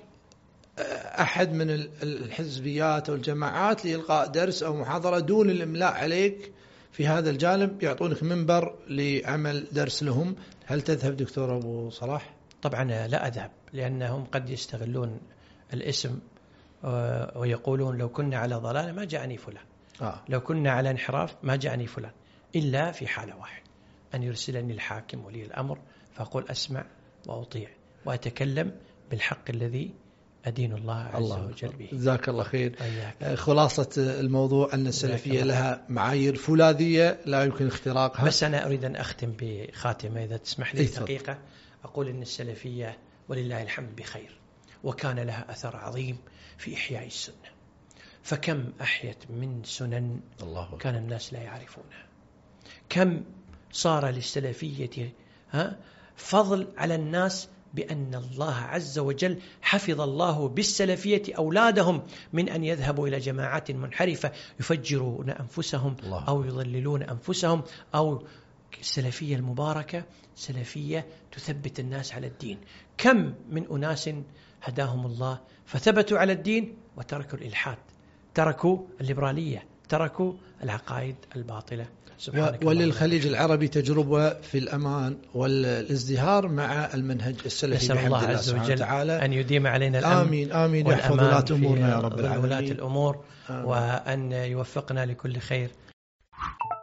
أحد من الحزبيات أو الجماعات لإلقاء درس أو محاضرة دون الإملاء عليك في هذا الجانب، يعطونك منبر لعمل درس لهم، هل تذهب دكتور أبو صلاح؟ طبعا لا أذهب، لأنهم قد يستغلون الاسم ويقولون لو كنا على ضلالة ما جاءني فلان، لو كنا على انحراف ما جاءني فلان، إلا في حالة واحد، أن يرسلني الحاكم ولي الأمر فأقول أسمع وأطيع وأتكلم بالحق الذي أدين الله عز وجل به. جزاك الله خير. خلاصة الموضوع أن السلفية لها معايير فولاذية لا يمكن اختراقها. بس أنا أريد أن أختم بخاتمة إذا تسمح لي دقيقة. أقول أن السلفية ولله الحمد بخير، وكان لها أثر عظيم في إحياء السنة، فكم أحيت من سنن كان الناس لا يعرفونها، كم صار للسلفية فضل على الناس، بأن الله عز وجل حفظ الله بالسلفية أولادهم من أن يذهبوا إلى جماعات منحرفة يفجرون أنفسهم أو يضللون أنفسهم. أو السلفية المباركة سلفية تثبت الناس على الدين. كم من أناس هداهم الله فثبتوا على الدين وتركوا الإلحاد، تركوا الليبرالية، تركوا العقائد الباطلة. وللخليج العربي تجربة في الأمان والازدهار مع المنهج السلفي. نسأل الله عز وجل أن يديم علينا الأمن. آمين آمين. يحفظ ولاة أمورنا يا رب العالمين. ولاة الأمور، وأن يوفقنا لكل خير.